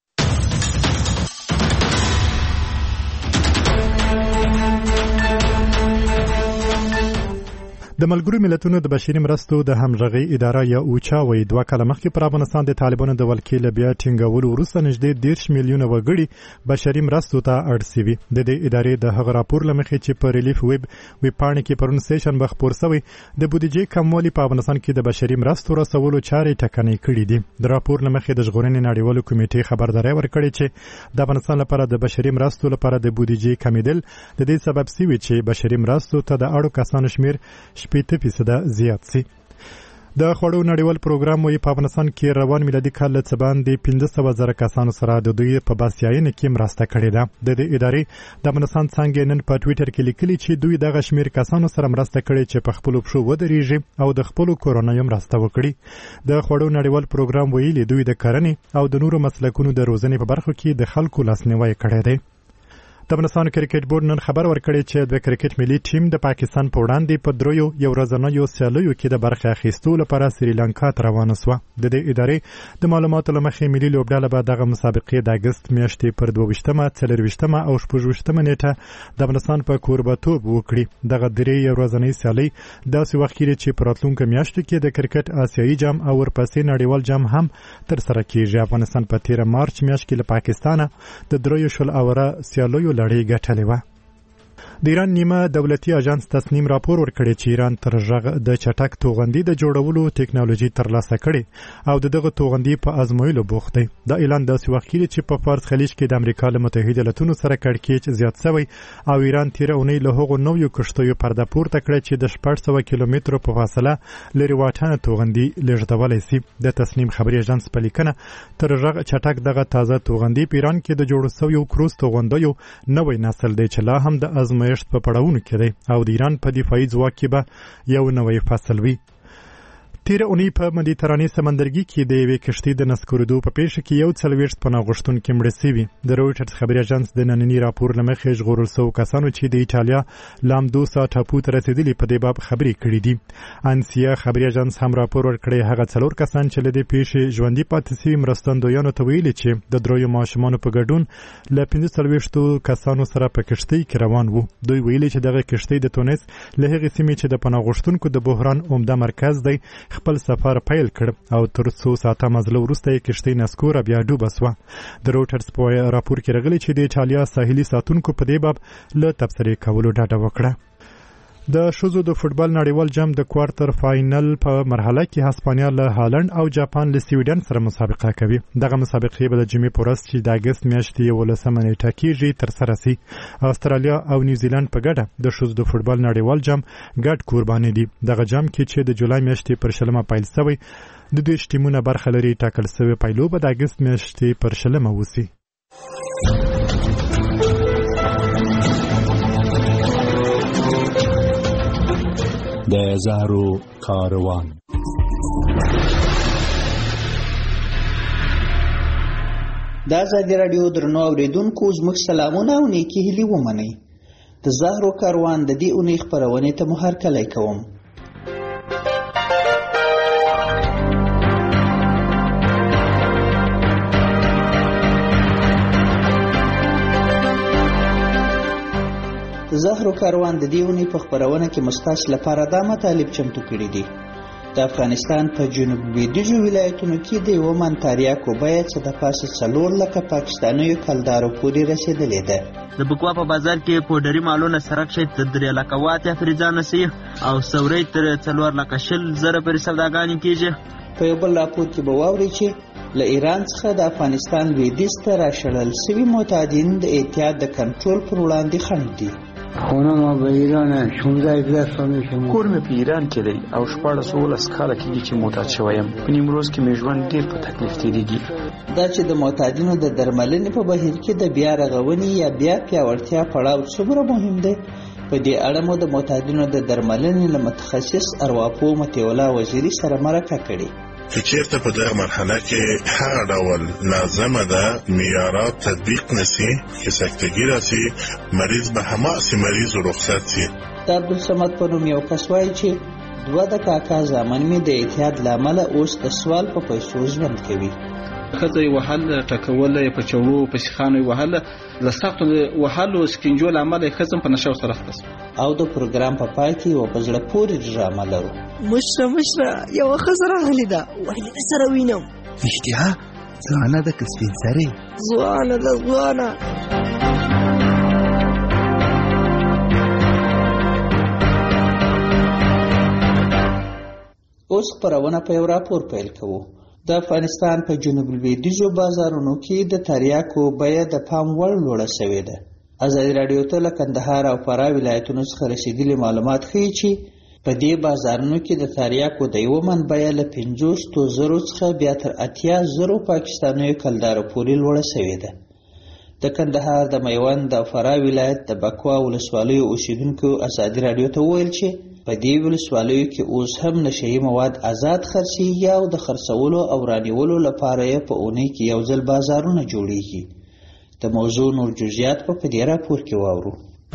د ملګرو ملتونو د بشري مرستو د همغږي اداره یا اوچا وایي 2 کاله مخکې پر افغانستان د طالبانو د ولکې له بیا ټینګولو وروسته نږدې 10 میلیونه وګړي بشري مرستو ته اړ شوي. د دې ادارې د هغه راپور له مخې چې په ریلیف ویب پاڼې کې پرون سیشن خپور شوی د بودیجې کموالی په افغانستان کې د بشري مرستو رسولو چارې ټکنۍ کړې دي. د راپور له مخې د ژغورنې نړیوالو کمیټې خبرداري ورکړې چې د افغانستان لپاره د بشري مرستو لپاره د بودیجې کمیدل د دې سبب شوی چې بشري مرستو ته د اړو کسانو شمیر 80% زیات سي. د خوړو نړیوال پروګرام وایي په افغانستان کې روان میلادي کال له څه باندې 15,000 کسانو سره د دوی په باسیاینه کې مرسته کړې ده. د دې ادارې د افغانستان څنګه نن په ټوئیټر کې لیکلي چې دوی دغه شمیر کسانو سره مرسته کړې چې په خپل پښو ودرېږي او د خپل کورونای مرسته وکړي. د خوړو نړیوال پروګرام ویلي دوی د کرنې او د نورو مسلکونو د روزنې په برخو کې د خلکو لاسنیوي کړی دی. د افغانستان کرکټ بورډ نن خبر ورکړی چې د کرکټ ملي ټیم د پاکستان په وړاندې په دریو یو ورځنیو سیالیو کې د برخه اخیستو لپاره سریلانکا ته روانه شوه. د دې ادارې د معلوماتو له مخې ملي لوبډله به دغه مسابقې د اګست میاشتې پر 22مه، 24مه او 26مه نیټه د افغانستان په کوربه‌توب وکړي. دغه درې یو ورځنۍ سیالۍ داسې وخت کې چې په راتلونکو میاشتو کې د کرکټ آسیایي جام او ورپسې نړیوال جام هم ترسره کیږي. افغانستان په 13 مارچ میاشت کې له پاکستانه د دریو شل اوره سیالیو لړۍ ګټلې وه. د ایران نیمه دولتي اژانس تصنیم راپور ورکړی چې ایران تر ژغ د چټک توغندي د جوړولو ټکنالوژي ترلاسه کړي او دغه توغندي په ازمویلو بوخت دی. دا اعلان داسې وخت کې چې په فارس خلیج کې د امریکا له متحده ایالاتونو سره کړکېچ زیات شوی او ایران تیر اونۍ له هغو نویو کښتیو پرده پورته کړه چې د 600 کیلومترو په فاصله لري واټن توغندي لېږدولی شي. د تصنیم خبري اژانس په لیکنه تر ژغ چټک دغه تازه توغندي په ایران کې د جوړ شویو کروز توغندیو نوې نسل دی چې لا هم د ازمایښت په پړاوونو کې دی او د ایران په دفاعي ځواک کې به یو نوی فصل وي. تیر اونۍ په مدیترانې سمندرګي کې د یوې کښتۍ د نسکورېدو په پیښه کې 41 پناه غوښتونکي مړه شوي. د رویټرز خبري اژانس د ننني راپور له مخې ژغورل شوو کسانو چې د ایټالیا لامدوسا ټاپو ته رسېدلي په دې باب خبرې کړې دي. انسیا خبري اژانس هم راپور ورکړی هغه 4 کسان چې له دې پیښې ژوندي پاتې شوي مرستندویانو ته ویلي چې د دریو ماشومانو په ګډون له 45 کسانو سره په کښتۍ کې روان وو. دوی ویلي چې دغه کښتۍ د تونس له هغې سیمې چې د پناه غوښتونکو د بحران عمده مرکز دی خپل سفر پیل کړ او تر څو ساعته مزله وروسته یې کښتۍ نسکوره بیا ډوبه شوه. د رویټرز په راپور کې راغلی چې د ایټالیا ساحلي ساتونکو په دې باب له تبصرې کولو ډډه وکړه. د ښځو د فوټبال نړیوال جام د کوارټر فاینل په مرحله کې هسپانیا له هالند او جاپان له سویډن سره مسابقه کوي. دغه مسابقې به د جمعې په ورځ چې د اګست میاشتې 11مه نیټه کېږي ترسره شي. استرالیا او نیوزیلند په ګډه د ښځو د فوټبال نړیوال جام ګډ قرباني دي. دغه جام کې چې د جولای میاشتې پر 20مه پیل شوی د 2 ټیمونه برخه لري. ټاکل شوی پایلو به د اګست میاشتې پر 20مه وشي. د زهرو کاروان د ازادي راډیو درنو اوریدونکو زموږ سلامونه او نیکی هیلې ومنئ. د زهرو کاروان د دې اونۍ خپرونې ته مو هرکلی کوم. زهرو کاروان د دې اونۍ په خپرونه کې مستاس لپاره دا مطالب چمتو کړي دي. د افغانستان په جنوب لویدیځو ولایتونو کې د یوه منتاریاکو بیه څه د پاسه 4 لکه پاکستانیو کلدارو پورې رسېدلې ده. د بکوا په بازار کې پوډري مالونه سرک شي تر 3 لکه واته فریزانه سي او سوري تر 4 لکه 10,000 پورې سوداګانې کیږي. په یو بل راپور کې به واورئ چې له ایران څخه د افغانستان لویدیځ ته راشړل شوي معتادین د احتیاط د کنټرول پر وړاندې خنډ دي. خونه ما به ایران 16 سال میشه. کور مې په ایران کې دی او 14 کاله کېږي چې معتاد شوی یم. په نیمروز کې مې ژوند ډېر په تکلیف تېرېږي. دا چې د معتادینو د درملنې په بهیر کې د بیا رغونې یا بیا پیاوړتیا پړاو څومره مهم دی، په دې اړه مو د معتادینو د درملنې له متخصص ارواپوه مطیع الله وزیري سره مرکه کړې. که چېرته په دغه مرحله کې هغه ډول لازمه ده معیارات تطبیق نشي، که سکتګي راشي، مریض به هماغسې مریض رخصت شي. د عبدالصمد په نوم یو کس وایي چې 2 د کاکا زامن مې د اعتیاد له امله اوس د سوال په پیسو ژوند کوي. ښځه یې وهل، ټکوله یې په چوړو په سیخانو یې وهل، له سختو وهلو سکنجو له امله یې ښځه په نشه ورسره اخته شوه. او د پروګرام په پای کې یوه په زړه پورې ډرامه لرو. مشره یوه ښځه راغلې ده، ویلې ده سره وینم. رښتیا ځوانه ده که سپین سرې؟ ځوانه ده ځوانه. اوس خپرونه په یو راپور پیل کوو. د افغانستان په جنوب لویدیځو بازارونو کې د تریاکو بیه د پام وړ لوړه شوې ده. ازادي راډیو ته له کندهار او فراه ولایتونو څخه رسیدلي معلومات ښیي چې په دې بازارونو کې د تریاکو د یوه من بیه له 50,000 څخه بیا تر 80,000 پاکستانیو کلدارو پورې لوړه شوې ده. د کندهار د میوند او فراه ولایت د بکوا ولسوالیو اوسیدونکو ازادي راډیو ته وویل چې په دې ولسوالیو کې اوس هم نشهیي مواد آزاد خرڅېږي او د خرڅولو او رانیولو لپاره یې په اونۍ کې یو ځل بازارونه جوړېږي. د موضوع نور جزئیات په دې راپور کې واورو.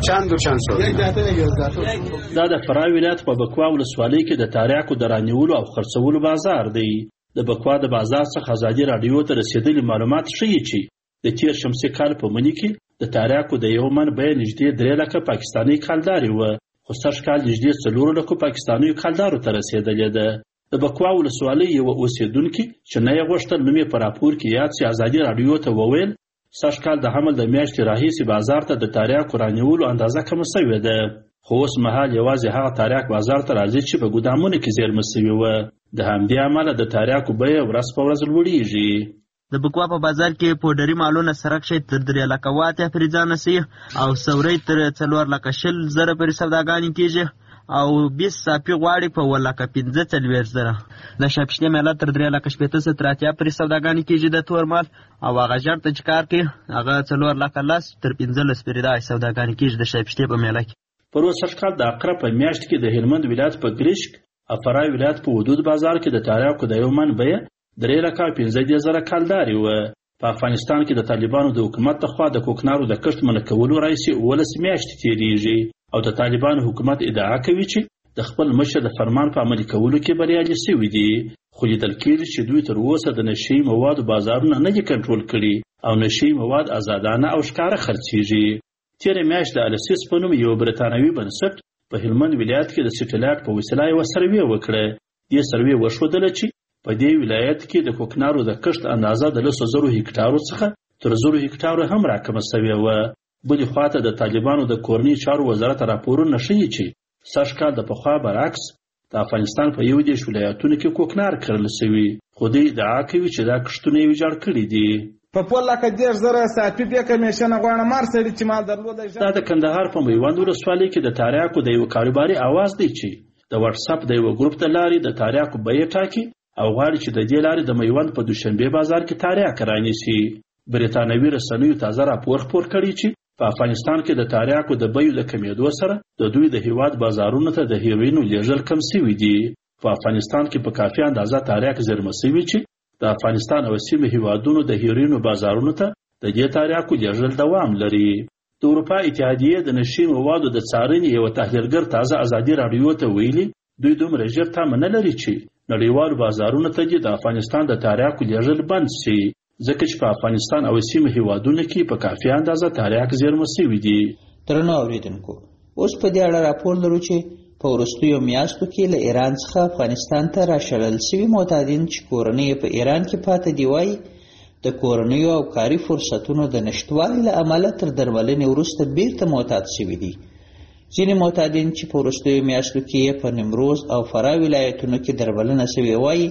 دا د فراه ولایت په بکوا ولسوالۍ کې د تریاکو د رانیولو او خرڅولو بازار دی. د بکوا د بازار څخه ازادي راډیو ته رسیدلي معلومات ښیي چې د تیر شمسي کال په مني کې د تریاکو د یو من بیه نږدې 3 لکه پاکستاني کلدارې وه، خو سږ کال نږدې 4 لکو پاکستانیو کلدارو ته رسېدلې ده. د بکوا ولسوالۍ یوه اوسېدونکي چې نه یې غوښتل نوم یې په راپور کې یاد شي ازادي راډیو ته وویل سږ کال د حمل د میاشتې راهیسې بازار ته د تریاکو رانیولو اندازه کمه شوې ده، خو اوس مهال یوازې هغه تریاک بازار ته راځي چې په ګودامونو کې زیرمه شوي وه. د همدې امله د تریاکو بیه ورځ په ورځ لوړېږي. د بکوا په بازار کې پوډري مالونه سرک شي تر 3 لکه واته فریزانه سي او سوري تر 4 لکه 10,000 پورې سوداګانې کیږي او 20 صافي غواړي په 1,45,000. د شپشتي ماله تر 3 لکه 8,000 پورې سوداګانې کیږي د تور مال او هغه ژړ ته چکار کې هغه 4 لکه 10 تر 15 پورې د سوداګانې کیږي د شپشتي په ماله کې. پر وسط کال د اقرب په میاشت کې د هلمند ولایت په ګریشک او فراه ولایت په حدود بازار کې د تریاکو د یو من بیه 3,15,000 کلدارې وه. په افغانستان کې د طالبانو د حکومت لخوا د کوکنارو د کښت منع کولو راهیسې 19 میاشتې تېرېږي او د طالبانو حکومت ادعا کوي چې د خپل مشر د فرمان په عملي کولو کې بریالي شوي دي، خو لیدل کېږي چې دوی تر اوسه د نشهیي موادو بازارونه نه دي کنټرول کړي او نشهیي مواد ازادانه او ښکاره خرڅېږي. تېره میاشت د السیس په نوم یو برتانوي بنسټ په هلمند ولایت کې د سټلایټ په وسیله یوه سروې وکړه. دې سروې وښودله چې په دې ولایت کې د کوکنارو د کښت اندازه د 100,000 هکټارو څخه تر 1,000 هکټارو هم راکمه شوې وه. بلې خواته د طالبانو د کورني چارو وزارت راپورونه ښیي چې سږ کال د پخوا برعکس د افغانستان په 11 ولایتونو کې کوکنار کرل شوي، خو دوی ادعا کوي چې دا کښتونه یې ویجاړ کړي دي. په 10,000 صافي بیا کمیشن غواړه مار سړي چې مال درلوده. دا د کندهار په میوند ولسوالۍ کې د تریاکو د یو کاروباري اواز دی چې د واتس اپ د یو ګروپ ته لاري د تریاکو بیه ټاکي او غواړي چې د دې لارې د میوند په دوشنبه بازار کې تریاک رانیسي. بریتانوي رسنیو تازه راپور خپور کړی چې په افغانستان کې د تریاکو د بیو د کمیدو سره د دوی د هیواد بازارونو ته د هیروینو لیږل کم شوي دي. په افغانستان کې په کافي اندازه تریاک زیرمه شوي چې د افغانستان او سیمې هیوادونو د هیروینو بازارونو ته د دې تریاکو لیږل دوام لري. د اروپا اتحادیې د نشهیي موادو د څارنې یوه تحلیلګر تازه ازادي راډیو ته ویلي دوی دومره ژر تمه نه لري چې نړیوالو بازارونو ته د افغانستان د تریاکو لیږل بند شي، ځکه چې په افغانستان او سیمه هیوادونو کې په کافي اندازه تریاک زیرمه شوي دي. درنو اوریدونکو، اوس په دې اړه راپور لرو چې په وروستیو میاشتو کې له ایران څخه افغانستان ته راشړل شوي معتادین چې کورنۍ په ایران کې پاتې دي وایي د کورنیو او کاري فرصتونو د نشتوالي له امله تر درملنې وروسته بیرته معتاد شوي دي. ځینې معتادین چې په وروستیو میاشتو کې په نیمروز او فراه ولایتونو کې درملنه شوې وایي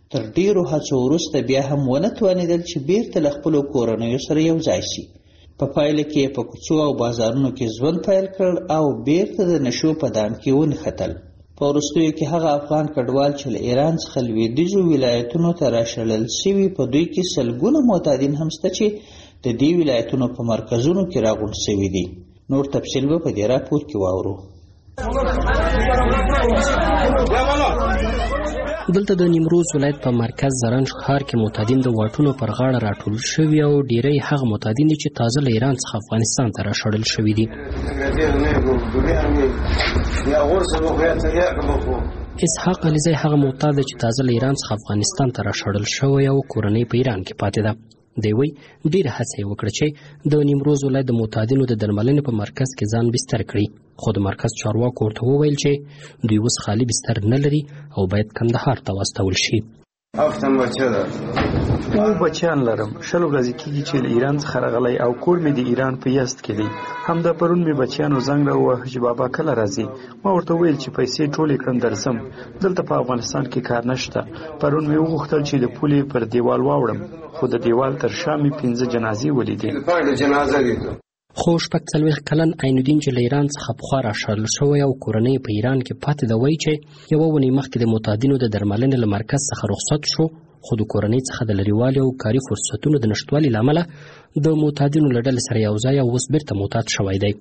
تر ډیرو هڅو وروسته بیا هم ونه توانېدل چې بیرته له خپلو کورنیو سره یو ځای شي. په پایله کې په کوڅو او بازارونو کې ژوند پیل کړ او بیرته د نشو په دام کې ونښتل. په وروستیو کې هغه افغان کډوال چې له ایران څخه لویدیځو ولایتونو ته راشړل شوي په دوی کې سلګونه معتادین هم شته چې د دې ولایتونو په مرکزونو کې راغونډ شوي دي. نور تفصیل به په دې راپور کې واورو. دلته د نیمروز ولایت په مرکز زرنج ښار کې معتادین د واټونو پر غاړه راټول شوي او ډیری هغه معتادین چې تازه له ایران څخه افغانستان ته راشړل شوي دي. اسحاق علیزی هغه معتاد چې تازه له ایران څخه افغانستان ته راشړل شوی او کورنۍ په ایران کې پاتې ده. دی وی ډېره هڅه یې وکړه چې د نیمروز ولایت د معتادینو د درملنې په مرکز کې ځان بستر کړي، خو د مرکز چارواکو ورته وویل چې دوی اوس خالي بستر نه لري او باید کندهار ته واستول شي. او بچیان لرم، 20 ورځې کېږي چې له ایران څخه راغلی او کور مې د ایران په یزد کې دی. همدا پرون مې بچیانو زنګ راوواهه چې بابا کله راځي. ما ورته وویل چې پیسې ټولې کړم درځم، دلته په افغانستان کې کار نشته. پرون مې وغوښتل چې د پولې پر دیوال واوړم، خو د دیوال تر شا مې 15 جنازې ولیدې. خو 40 کلن عین الدین چې له ایران څخه پخوا راشړل شوی او کورنۍ په ایران کې پاتې ده وایي چې یوه اونۍ مخکې د معتادینو د درملنې له مرکز څخه رخصت شو، خو د کورنۍ څخه د لرېوالي او کاري فرصتونو د نشتوالي له امله د معتادینو له ډلې سره یو ځای او اوس بیرته معتاد شوی دی.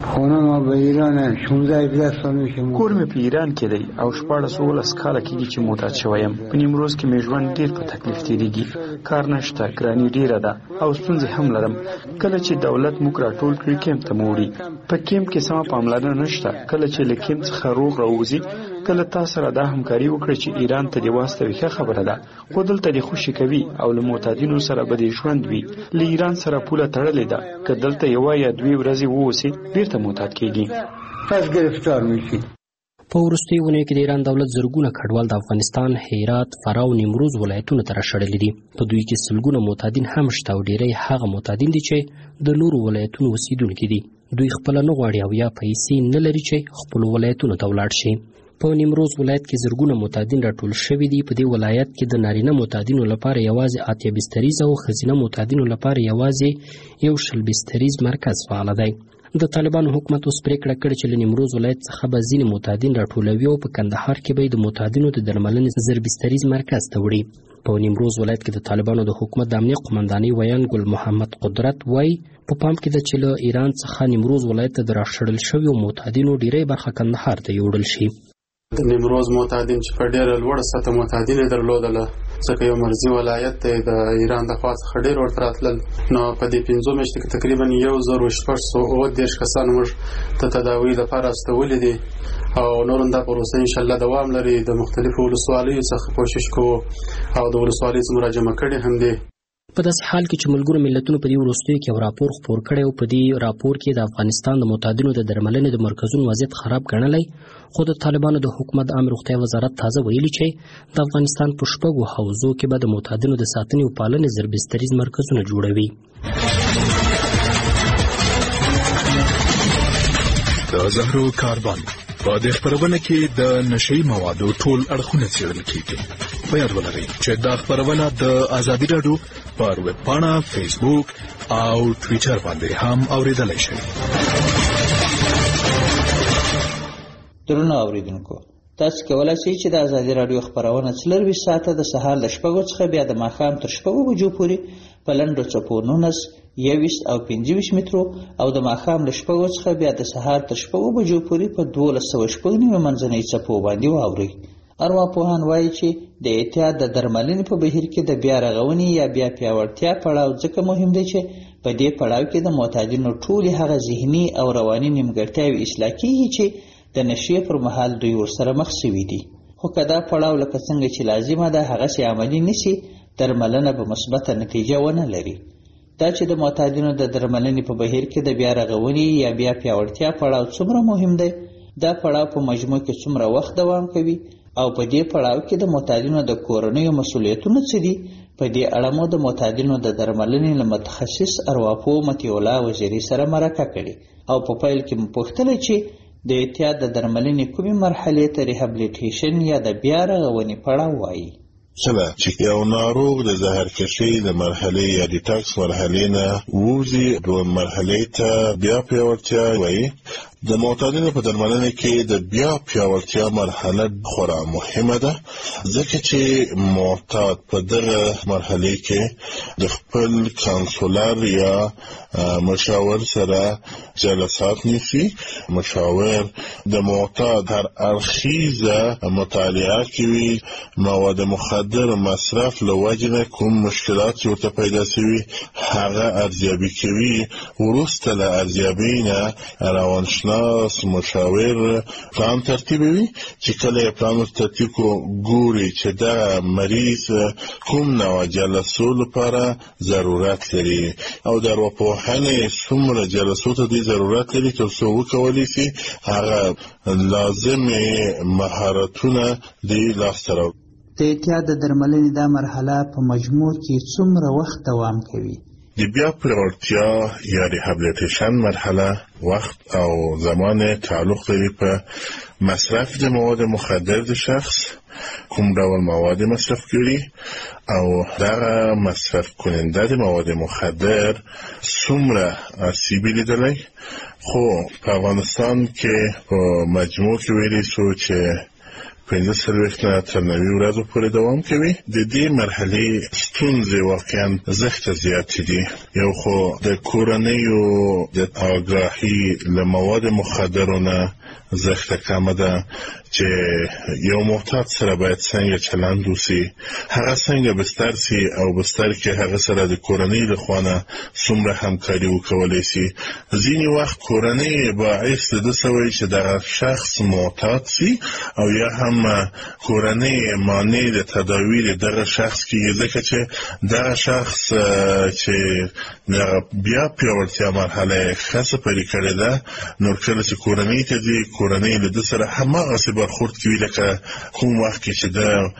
کور مې په ایران کې دی او 14 کاله کېږي چې معتاد شوی یم. په نیمروز کې مې ژوند ډېر په تکلیف تېرېږي، کار نشته، ګراني ډېره ده او ستونزې هم لرم. کله چې دولت موږ راټول کړي کیمپ ته مو وړي، په کیمپ کې سمه پاملرنه نشته. کله چې له کیمپ څخه روغ راوځي، کله تا سره دا همکاري وکړي چې ایران ته دې واستوي، ښه خبره ده، خو دلته دې خوشي کوي او له معتادینو سره به دې ژوند وي. له ایران سره پوله تړلې ده، که دلته یوه یا 2 ورځې ووسي بیرته معتاد کېږي، پس ګرفتار میشي. په وروستیو اونیو کې د ایران دولت زرګونه کډوال د افغانستان، هرات، فراه او نیمروز ولایتونو ته راشړلي دي. په دوی کې سلګونه معتادین هم شته او ډیری هغه معتادین دي چې د نورو ولایتونو اوسیدونکي دي. دوی خپله نه غواړي او یا پیسې نه لري چې خپلو ولایتونو ته ولاړ شي. په نیمروز ولایت کې زرګونه معتادین راټول شوي دي. په دې ولایت کې د نارینه معتادینو لپاره یوازې 8 بستریز او ښځینه معتادینو لپاره یوازې 1 بستریز مرکز فعال دی. د طالبانو حکومت اوس پریکړه کړې چې له نیمروز ولایت څخه به ځینې معتادین راټولوي او په کندهار کې به د معتادینو د درملنې 0 بستریز مرکز ته وړي. په نیمروز ولایت کې د طالبانو د حکومت د امنیه قومندانۍ ویان ګل محمد قدرت وایي په پام کې ده چې له ایران څخه نیمروز ولایت ته د راشړل شویو معتادینو ډیری برخه کندهار ته یوړل شي. د نیمروز معتادین چې په ډېره لوړه سطحه معتادین یې درلودله، ځکه یو مرزي ولایت دی، د ایران د خوا څخه ډېر ورته راتلل. نو په دې 5 میاشتو کې تقریبا 1630 کسان موږ د تداوۍ لپاره استولي دي او نور هم دا پروسه انشاءالله دوام لري. د مختلفو ولسوالیو څخه کوشش کوو او د ولسوالیو څخه مراجمه کړې هم دي. په داسې حال کې چې ملګرو ملتونو په دې وروستیو کې یو راپور خپور کړی او په دې راپور کې د افغانستان د معتادینو د درملنې د مرکزونو وضعیت خراب ګڼلی، خو د طالبانو د حکومت عامه روغتیا وزارت تازه ویلي چې د افغانستان په 6 حوزو کې به د معتادینو د ساتنې او پالنې 0 بستریز مرکزونه جوړوي. د زهرو کاربن په دې خبرونه کې د نشئی موادو ټول اړخونه څېړل کېږي. په یاد ولرئ چې دا خبرونه د ازادي راډیو پر ویب پاڼه، فیسبوک او ټویټر باندې هم اوریدلای شئ. درنو اوریدونکو، تاسو کولای شئ چې د ازادي راډیو خبرونه 24 ساعته د سهار له 6 څخه بیا د ماښام تر 6 بجو پورې په لنډو څپو 19، 21 او 25 مترو او د ماښام له 6 څخه بیا د سهار تر 6 بجو پورې په 1290 منځنۍ څپو باندې واورئ. ارواپوهان وایي چې د اعتیاد د درملنې په بهیر کې د بیا رغونې یا بیا پیاوړتیا پړاو ځکه مهم دی چې په دې پړاو کې د معتادینو ټولې هغه ذهني او رواني نیمګړتیاوې اصلاح کیږي چې د نشې پر مهال دوی ورسره مخ شوي دي. خو که دا پړاو لکه څنګه چې لازمه ده هغسې عملي نشي، درملنه به مثبته نتیجه ونه لري. دا چې د معتادینو د درملنې په بهیر کې د بیا رغونې یا بیا پیاوړتیا پړاو څومره مهم دی، دا پړاو په مجموع کې څومره وخت دوام کوي او په دې پړاو کې د معتادینو د کورنیو مسؤلیتونه څه دي، په دې اړه مو د معتادینو د درملنې له متخصص ارواپوه مطیع الله وزیري سره مرکه کړې او په پیل کې مو پوښتله چې د اعتیاد د درملنې کومې مرحلې ته ریهابلیټیشن یا د بیا رغونې پړاو وایي. کله چې یو ناروغ د زهرکشۍ د مرحلې یا ډیټاکس مرحلې نه ووځي دویم مرحلې ته بیا پیاوړتیا وایي. د معتادینو په درملنه کې د بیا پیاوړتیا مرحله خورا مهمه ده، ځکه چې معتاد په دغه مرحله کې د خپل کانسولر یا مشاور سره جلسات نیسي. مشاور د معتاد هر اړخیزه مطالعه کوي، مواد مخدر مصرف له وجې نه کوم مشکلات ورته پیدا شوي هغه ارزیابي کوي. وروسته له ارزیابۍ نه روانشناس مشاور پلان ترتیبوي، چې کله یې پلان ترتیب کو ګوري چې دا مریض کوم نوع جلسو لپاره ضرورت لري او د ارواپوهنې څومره جلسو ته دی ضرورت لري تر څو وکولی شي هغه لازم مهارتونه دی لاسته راوړي. د اعتیاد د درملنې دا مرحله په مجموع کې څومره وخت دوام کوي؟ د بیا پیاوړتیا یا ریهابلیټیشن مرحله وخت او زمان تعلق لري په مصرف د مواد مخدر د شخص، کوم ډول مواد مصرف کړي او دغه مصرف کننده د مواد مخدر څومره آسیبي لیدلی. خو په افغانستان کې په مجموع کې ویلی شو چې 45 نه تر 90 ورځو پورې دوام کوي. د دې مرحلې ستونزې واقعا زښته زیاتې دي. یو خو د کورنیو د آګاهي له مواد مخدرو نه زښته کمه ده چې یو معتاد سره باید څنګه چلند وسي، هغه څنګه بستر سي او بستر کې هغه سره د کورنۍ له خوا نه څومره همکاري وکولی سي. ځینې وخت کورنۍ باعث د ده سوی چې دغه شخص معتاد سي او یا هم کورنۍ مانع د تداوی د دغه شخص کېږي، ځکه چې دغه شخص چې بیا پیاوړتیا مرحله یې ښه سپري کړې ده، نور کله چې کورنۍ ته ځي کورنۍ له ده سره هماغسې برخورد کوي لکه کوم وخت کې چې د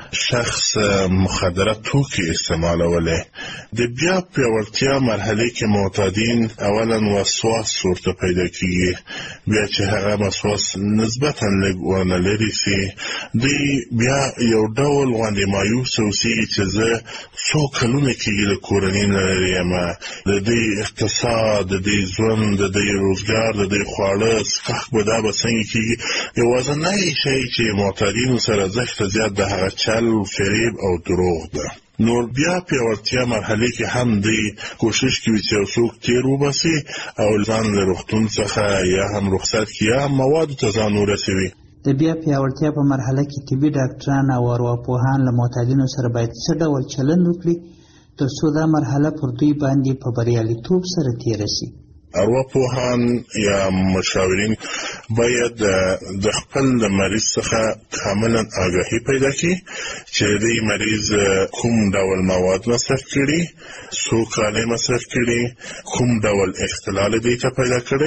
شخص مخدره توکي استعمالولی. د بیا پیاوړتیا مرحله کې معتادین اولا وسواس ورته پیدا کېږي، بیا چې هغه وسواس نسبتا لږ ونه لرې سي دوی بیا یو ډول غوندې مایوس اوسېږي چې زه څو کلونه کېږي له کورنۍ نه لرې یمه، د دوی اقتصاد، د دوی ژوند، د دوی روزګار، د دوی خواړه څښاک به دا به څنګه کېږي. یوازینی شی چې معتادینو سره زښته زیات د هغه چل، فریب او دروغ ده. نور بیا پیاوړتیا مرحله کې هم دوی کوشش کوي چې یو څوک تیر وباسي او ځان له روغتون څخه یا هم رخصت کړي یا هم موادو ته ځان ورسوي. د بیا پیاوړتیا په مرحله کې طبي ډاکټران او ارواپوهان له معتادینو سره باید څه ډول چلند وکړي تر څو دا مرحله پر دوی باندې په بریالیتوب سره تیره شي؟ ارواپوهان یا مشاورین باید د خپل مریض څخه کاملا آگاهی پیدا کړي چې د مریض کوم ډول مواد مصرف کړي، څو کاله مصرف کړي، کوم ډول اختلال دی ته پیدا کړي.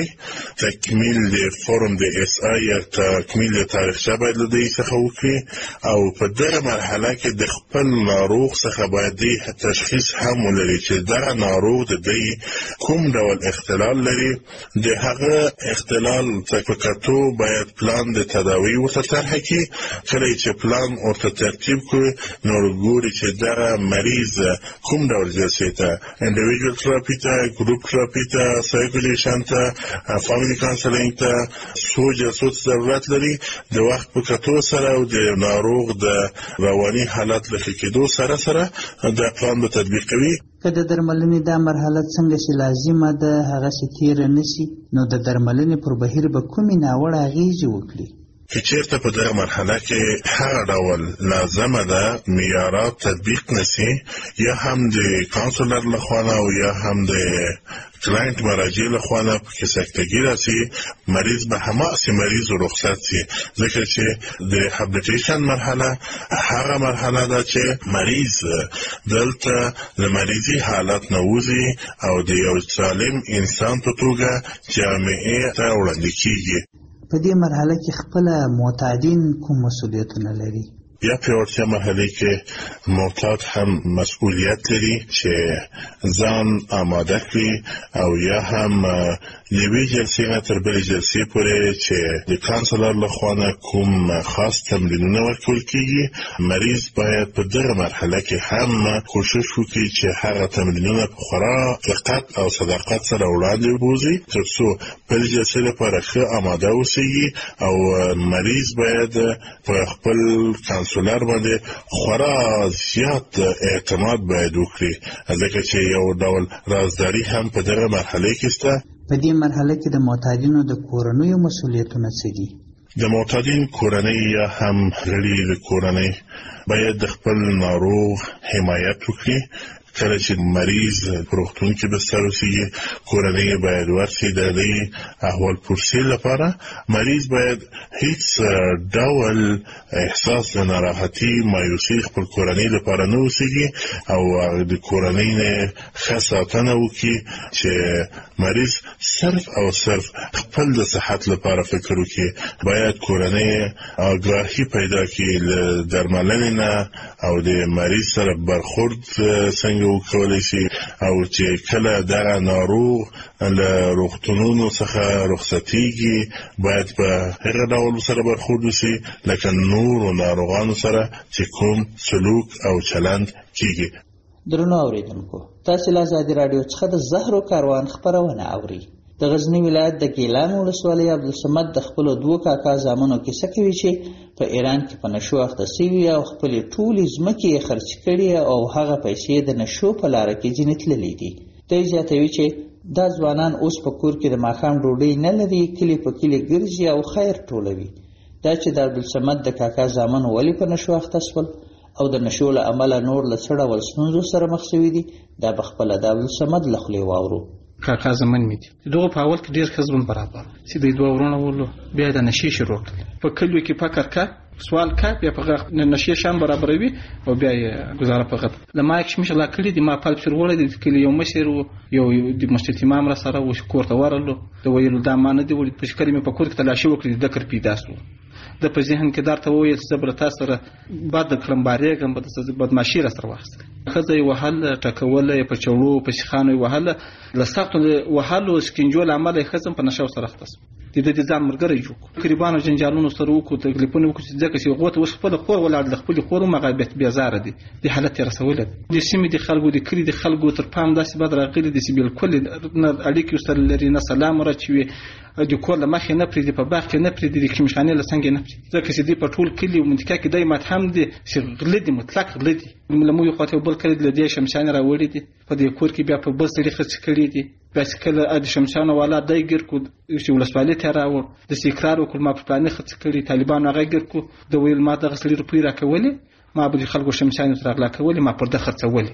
تکمیل د فورم د اس آی یا تکمیل د تاریخچه باید له دوی څخه وکړي او په دغه مرحله کې د خپل ناروغ څخه باید د تشخیص هم ولري چې دغه ناروغ د دوی کوم ډول اختلال لري. د هغه اختلال په کتو باید پلان د تداوی ورته طرح کړي. کله چې پلان ورته ترتیب کړي نو ګوري چې دغه مریض کوم ډول جلسې ته، انډیویډوال تراپي ته، ګروپ تراپي ته، سایکولیشن ته، فامیلی کانسلینګ ته څو جلسو ضرورت لري. د وخت په کتو سره او د ناروغ د رواني حالت له ښه کېدو سره سره دا پلان به تطبیق کوي. که د درملنې دا مرحله څنګه چې لازمه ده هغسې تیره نشي نو د درملنې پر بهیر به کومې ناوړه اغېزې وکړي؟ که چیرته په دغه مرحله کې هغه ډول لازمه ده معیارات تطبیق نشي، یا هم د کانسولر لخوا او یا هم د کلاینټ مراجع لخوا نه پکې سکتګي راسي، مریض به هماغسې مریض رخصت سي. ځکه چې د ریهابلیټیشن مرحله هغه مرحله ده چې مریض دلته د مریضي حالت نه وځي او د یو سالم انسان په توګه جامعې ته وړاندې کېږي. په دې مرحله کې خپله معتادین کوم مسؤلیتونه لري؟ بیا پیاوړتیا مرحله کې معتاد هم مسؤلیت لري چې ځان آماده کړي او یا هم یوې جلسې نه تر بلې جلسې پورې چې د کانسلر لخوا کوم خاص تمرینونه ورکول کیږي، مریض باید په دغه مرحله کې هم کوشش وکړي چې هغه تمرینونه په خورا دقت او صداقت سره وړاندې وبوزي ترڅو بلې جلسې لپاره ښه آماده اوسېږي او مریض باید په خپل کانسلر باندې خورا زیات اعتماد باید وکړي، ځکه چې یو ډول رازداري هم په دغه مرحله کې شته. په دې مرحله کې د معتادینو د کورنیو مسؤلیتونه څه دي؟ د معتادین کورنۍ یا هم غړي د کورنۍ باید د خپل ناروغ حمایت وکړي. کله چې مریض په روغتون کې بستر اوسېږي، کورنۍ باید ورسي د دې احوال پرسۍ لپاره. مریض باید هیڅ ډول احساس د ناراحتي مایوسي خپل کورنۍ لپاره نه اوسېږي او د کورنۍ نه ښه ساتنه وکړي چې مریض صرف او صرف خپل د صحت لپاره فکر وکړي. باید کورنۍ آگاهي پیدا کړي له درملنې نه او د مریض سره برخورد څنګه وکولای شي او چې کله دغه ناروغ له روغتونونو څخه رخصتیږي باید په هغه ډول سره برخورد وشي لکه نورو ناروغانو سره چې کوم سلوک او چلند کیږي. درنو اوریدونکو، تاسو له آزادي رادیو څخه د زهرو کاروان خبرونه اورئ. د غزنی ولایت د ګیلان ولسوالۍ عبدالصمد د خپل دوه کاکا زامنو کیسه کوي چې په ایران کې په نشو اخته شوي او خپل ټولې ځمکې یې خرڅ کړي او هغه پیسې د نشو په لاره کې ځینې تللې دي. دوی زیاتوي چې دا ځوانان اوس په کور کې د ماښام ډوډۍ نه لري، کلي په کلي ګرځي او خیر ټولوي. دا چې د عبدالصمد د کاکا زامنو ولې په نشو اخته شول او د نشو له امله نور له څه ډول ستونزو سره مخ شوي دي، دا به خپله د عبدالصمد له خولې واورو. کاکا زمن مې دي دغه په اول کې ډیر خزبون برابر چې د دوه ورونو ولو بیا د نشي شروع کړ په کلیو کې فکر کا سوال کا بیا په نشي شان برابروي او بیا گزاره په غد لما یک شمش لا کړی د ما په پر وړه د کلی یو مشر یو د مسجد امام را سره و کوړه ورلو د ویلو د امانه دی ول په شکر مې په کور کې تلاشي وکړي د ذکر پیدا سو د په ذهن کې درته وایي چې زبرتا سره بعد کړم باریګم بدمعشي را سره واخست خزه وهل ټکول په چوړو په شخانو وهل لساقو وهل سکینجول عمل خزم په نشو سره ختص د دې ځان مرګري جو قریبانو جنجالونو سره وکړو تکلیفونه وکړو چې ځکه چې غوته وس خپل خور ولاړ د خپل خور مغابت بیا زاره دي د حالت رسول دي سیمې د خلکو د کلی د خلکو تر پام داسې بد راغلي د سیبل کل اړیکې سره لري نه سلام راچوي د کور مخې نه پرې په باغ کې نه پرې د کیمشانې لسنګ نه پرې ځکه چې د پټول کلی او منطقه کې دایمت هم دي چې غلدي مطلق غلدي ملمو یو خاطر بل کړي د دې شمشانې راوړي دي په دې کور کې بیا په بل سړي خرڅ کړي دي بس کله د شمشانه والا دایګر کو چې ولسوالۍ ته راوړ د سیکرار او کلمه په پلان خرڅ کړي طالبان هغه ګر کو د ویل ما د غسلې روپی راکولې ما به خلکو شمشانې تر اغلا کولې ما پر د خرڅولې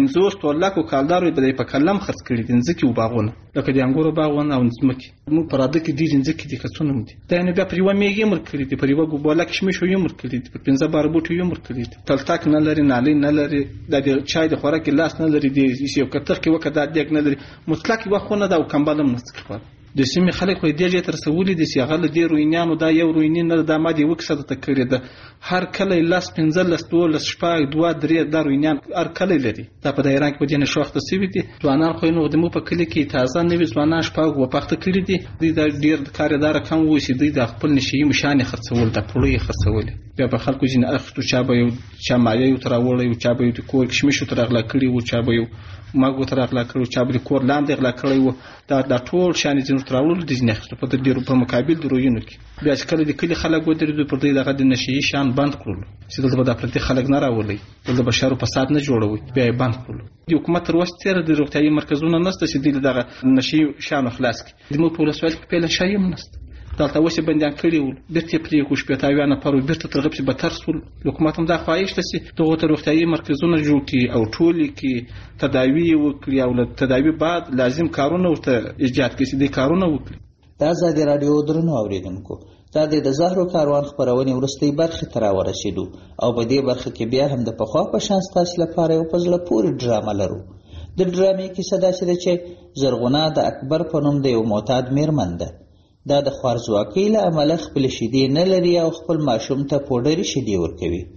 50 لک کالدارو به په کلم خرڅ کړي دي ځکه وباغونه لکه د انګورو باغونه او ځمکې مو پراده کې دي ځکه دي خرڅونه دي دا نه بیا پر یو میګي مر کړی دي پر یو ګوباله کې شمه شو یو مر کړی دي پر 15 بار بوټي یو مر کړی دي تلتاک نه لري نالي نه لري د چای د خوراک لاس نه لري دي یو کتر کې وکړه د دې نه لري مطلق وخونه دا او کمبالم نه څه د سیمې خلک خو دې تر سوولې دي چې هغه د روینانو دا یو روینین نه د ماده وکړه ته کړی ده هر کله لاس 15 لستول شپه 2 3 د روینان هر کله لري دا په ایران کې په دې نشوخته سوي دي ځوانان خو نو د مو په کلی کې تازه نوې ځوانان شپه و پخته کړی دي د ډیر کاردار کم وو چې د خپل نشي مشانه خرڅول د پړوي خرڅول بیا په خلکو جن اخته چا به یو چا مایه یو تراوړ یو چا به یو کور کې شمشو تر اغلا کړی وو چا به یو ماګو تر اغلا کړو چا به کور لاندې اغلا کړی وو دا ټول شان جن تراوړل د نه په دې په مقابل دروینو کې بیا چې کله د کلی خلک ودرېدو پر دې دغه د نشي شان بند کړل چې دلته د پرتی خلک نه راولي د بشرو فساد نه جوړوي بیا بند کړل د حکومت تر وخت تر د روغتيایي مرکزونو نسته چې دغه نشي شان خلاص کړي د مو په ولسوال کې په لشایم نسته دلته وسه بندیان کړي ول بیرته پرې کوش په تاوانه پرو بیرته ترغب چې به ترسول حکومت هم دا خواهش لسي دغه روغتيایي مرکزونه جوړ کړي او ټول کې تداوی وکړي او تداوی بعد لازم کارونه ورته ایجاد کړي چې د کارونه وکړي دا آزادي رادیو درنو اوریدونکو دا د زهرو کاروان خبرونه ورستۍ برخه تر ورسېدو او په دې برخه کې بیا هم د پخوا په شان تاسو لپاره یو پزله پوری ډرامه لرو د ډرامې کې صدا چې زرغونه د اکبر په نوم د یو معتاد میرمن ده دا د خوارزواکۍ له امله خپل شیدې نه لري او خپل ماشوم ته پوډري شیدې ورکوي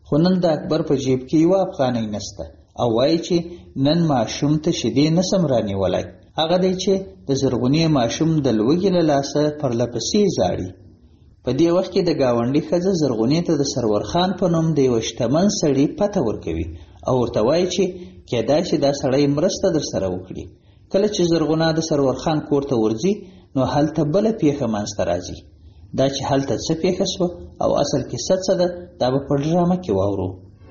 خو نن د اکبر په جیب کې یوه افغانۍ نسته او وایي چې نن ماشوم ته شیدې نسم رانیولی. هغه دی چې د زرغونې ماشوم د لوږې له لاسه پرلپسې زاړي. په دې وخت کې د ګاونډي ښځه زرغونې ته د سرور خان په نوم د یوه شتمن سړي پته ورکوي او ورته وایي چې کیدای شي دا سړی مرسته در سره وکړي. کله چې زرغونه د سرور خان کور ته ورځي نو هلته بله پیښه منځته راځي. دا چې هلته څه پیښه شوه او اصل کیسه څه ده دا به په ډرامه کې واورو.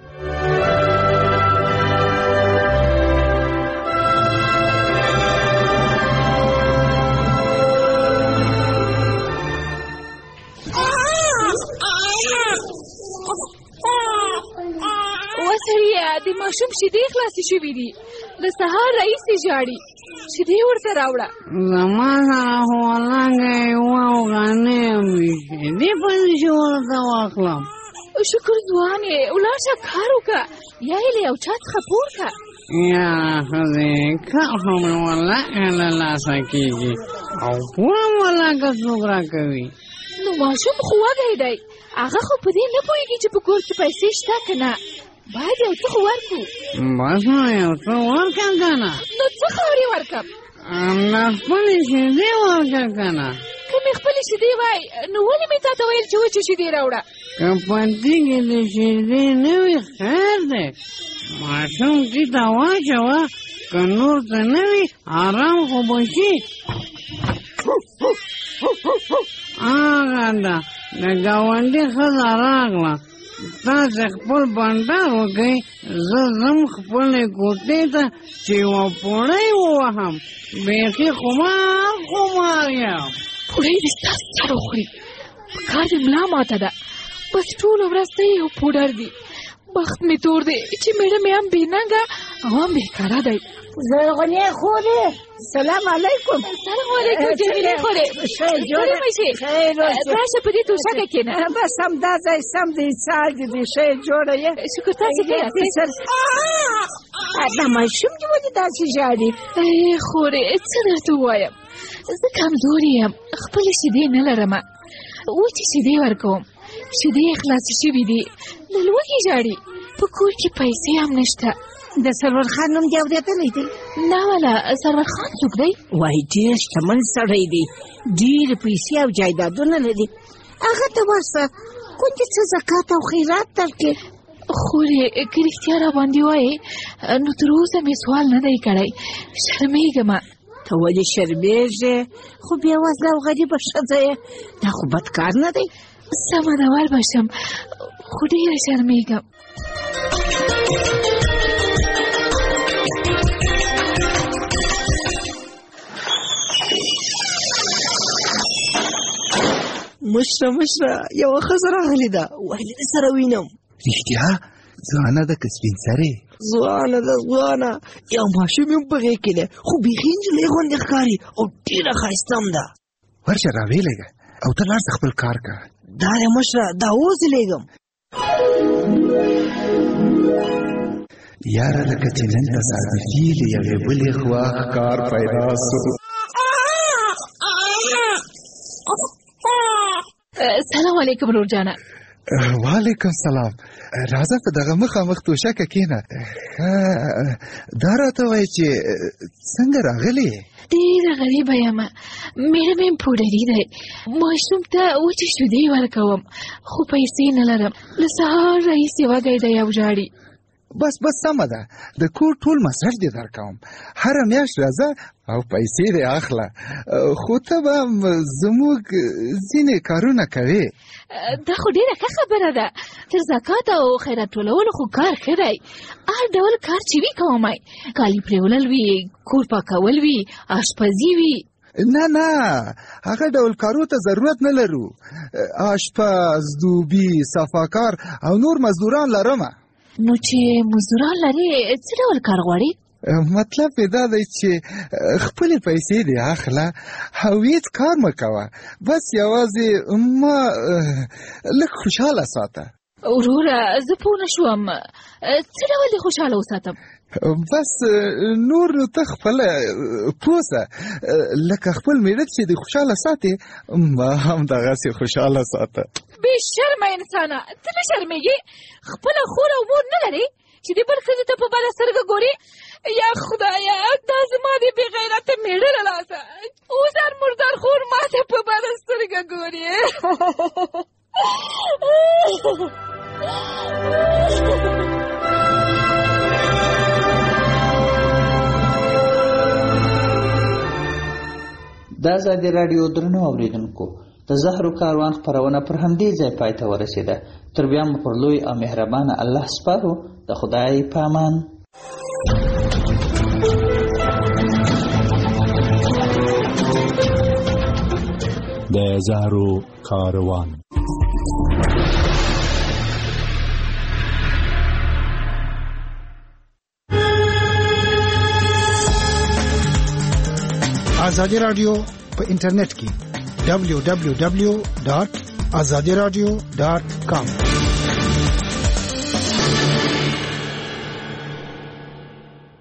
وسړیه د ماشوم شیدې خلاصې شوي دي، د سهار راهیسې ژاړي، شیدې ورته راوړه. زما سره خو ولنګه یوه اوغانۍ وي، شیدې پسې چې ورته واخلم. شکر ځوانې، ولاړ شه کار وکړه، یا یې له یو چا څخه پور کړه. یاره ښځې کار خو مې ولنګه له لاسه کېږي او پور هم ولنګه څوک راکوي. نو ماشوم خو وږی دی، هغه خو په دې نه پوهېږي چې په کور کې پیسې شته که نه. باید یو څه خو ورکړو. بس نو یو څه ورکړم که نه. نو څه خبرې ورکړم؟ نه خپلې شیدې ورکړه که نه. که مې خپلې شیدې وای نو ولې مې تا ته ویل چې وچې شیدې راوړه؟ که په دې کې د شیدې نه وي خیر دی، ماشوم کې ته واچوه، که نور څه نه وي آرام خو به شي. هغه ده د ګاونډي ښځه راغله، تاسې خپل بانډار وکئ، زه ځم خپلې کوټې ته چې یوه پوړۍ ووهم. بیخي خمار یم. پوړۍ دې ستا سر وخوري، په کار دې ملا ماته ده، بس ټوله ورځ ته یو پوډر دی. بخت مې تور دی چې میړه مې هم بېننګه او هم بېکاره دی. زرغونې خورې، سلام علیکم. سلام علیکم جمیلې خورې، ستړې مه شې، راشه په دې توشکه کښېنه. بس همدا ځای سم دی، څال دې دی، ښه یې جوړه یې. شکر تاسې کښېناستئ. دا ماشوم چې ولې داسې ژاړي؟ خورې څه درته ووایم، زه کمزورې یم، خپلې شیدې نه لرمه، وچې شیدې ورکوم. شیدې یې خلاصې شوي دي، له لوږې ژاړي، په کور کې پیسې هم نشته. د سرور خان نوم دې اورېدلی دی؟ نه والا، سرور خان څوک دی؟ وایي ډېر شتمن سړی دی، ډېرې پیسې او جایدادونه لري. هغه ته ورسه کوم چې څه زکات او خیرات درکړي. خورې که رښتیا را باندې وایې نو تر اوسه مې سوال نه دی کړی، شرمېږمه. ته ولې شرمېږې؟ خو بېوزله او غریبه ښځه یې، دا خو بد کار نه دی. سمه ده ور به شم، خو ډېره شرمېږم. مشره یوه ښځه راغلې ده، ویلې دې سره وینم. رښتیا؟ ځوانه ده که سپین سرې؟ ځوانه ده، ځوانه. یو ماشوم یې هم په غېږ کې دی، خو بیخي نجلۍ غوندې ښکاري او ډېره ښایسته هم ده. ورشه راویلېږه او ته لاړ شه خپل کار کوه. دا دی مشره، دا اوس لېږم. یاره لکه چې نن تصادفي له یوې بلې خوا ښکار پیدا سو. سلام علیکم رور جانه. وعلیکم سلام. راځه په دغه مخامخ توشکه کښېنه. دا راته وایي چې څنګه راغلې؟ ډېره غریبه یم، میړه مې پوډري دی، ماشوم ته وچې شیدې ورکوم، خو پیسې نه لرم، له سهار راهیسې وږی دی او ژاړي. بس سمه ده، د کور ټول مصرف دې درکوم، هره میاشت راځه او پیسې دې اخله، خو ته به زموږ ځینې کارونه کوې. دا خو ډېره ښه خبره ده، تر زکات او خیرات ټولولو خو کار ښه دی، هر ډول کار چې وي کومای، کالي پرېولل وي، کور پاکول وي، اشپزي وي. نه هغه ډول کارو ته ضرورت نه لرو، اشپز، دوبي، صفاکار او نور مزدوران لرمه. نو چې مزدوران لري څه ډول کار غواړي؟ مطلب یې دا دی چې خپلې پیسې دې اخله او هېڅ کار مه کوه، بس یوازې ما لږ خوشحاله ساته. وروره زه پوه نه شوم، څه ډول دې خوشحاله وساتم؟ بس نور نو ته خپل پوسه لکه خپل میړه چې د خوشاله ساتي ما هم دغسې خوشاله ساته. بې شرمه انسانه، ته نه شرمېږې؟ خپله خور او مور نه لرې چې د بل ښځې ته په بده سترګه ګورې؟ یا خدایه دا زما د بې غیرته میړه له لاسه اوس هر مردار خور ما ته په بده سترګه ګورې. د ازادي راډیو درنو اوریدونکو، د زهرو کاروان خپرونه پر همدې ځای پای ته ورسېده. تر بیا مو پر لوی او مهربانه الله سپارو. د خدای په امان. د زهرو کاروان. ازادي راډیو په انټرنیټ کې www.azadiradio.com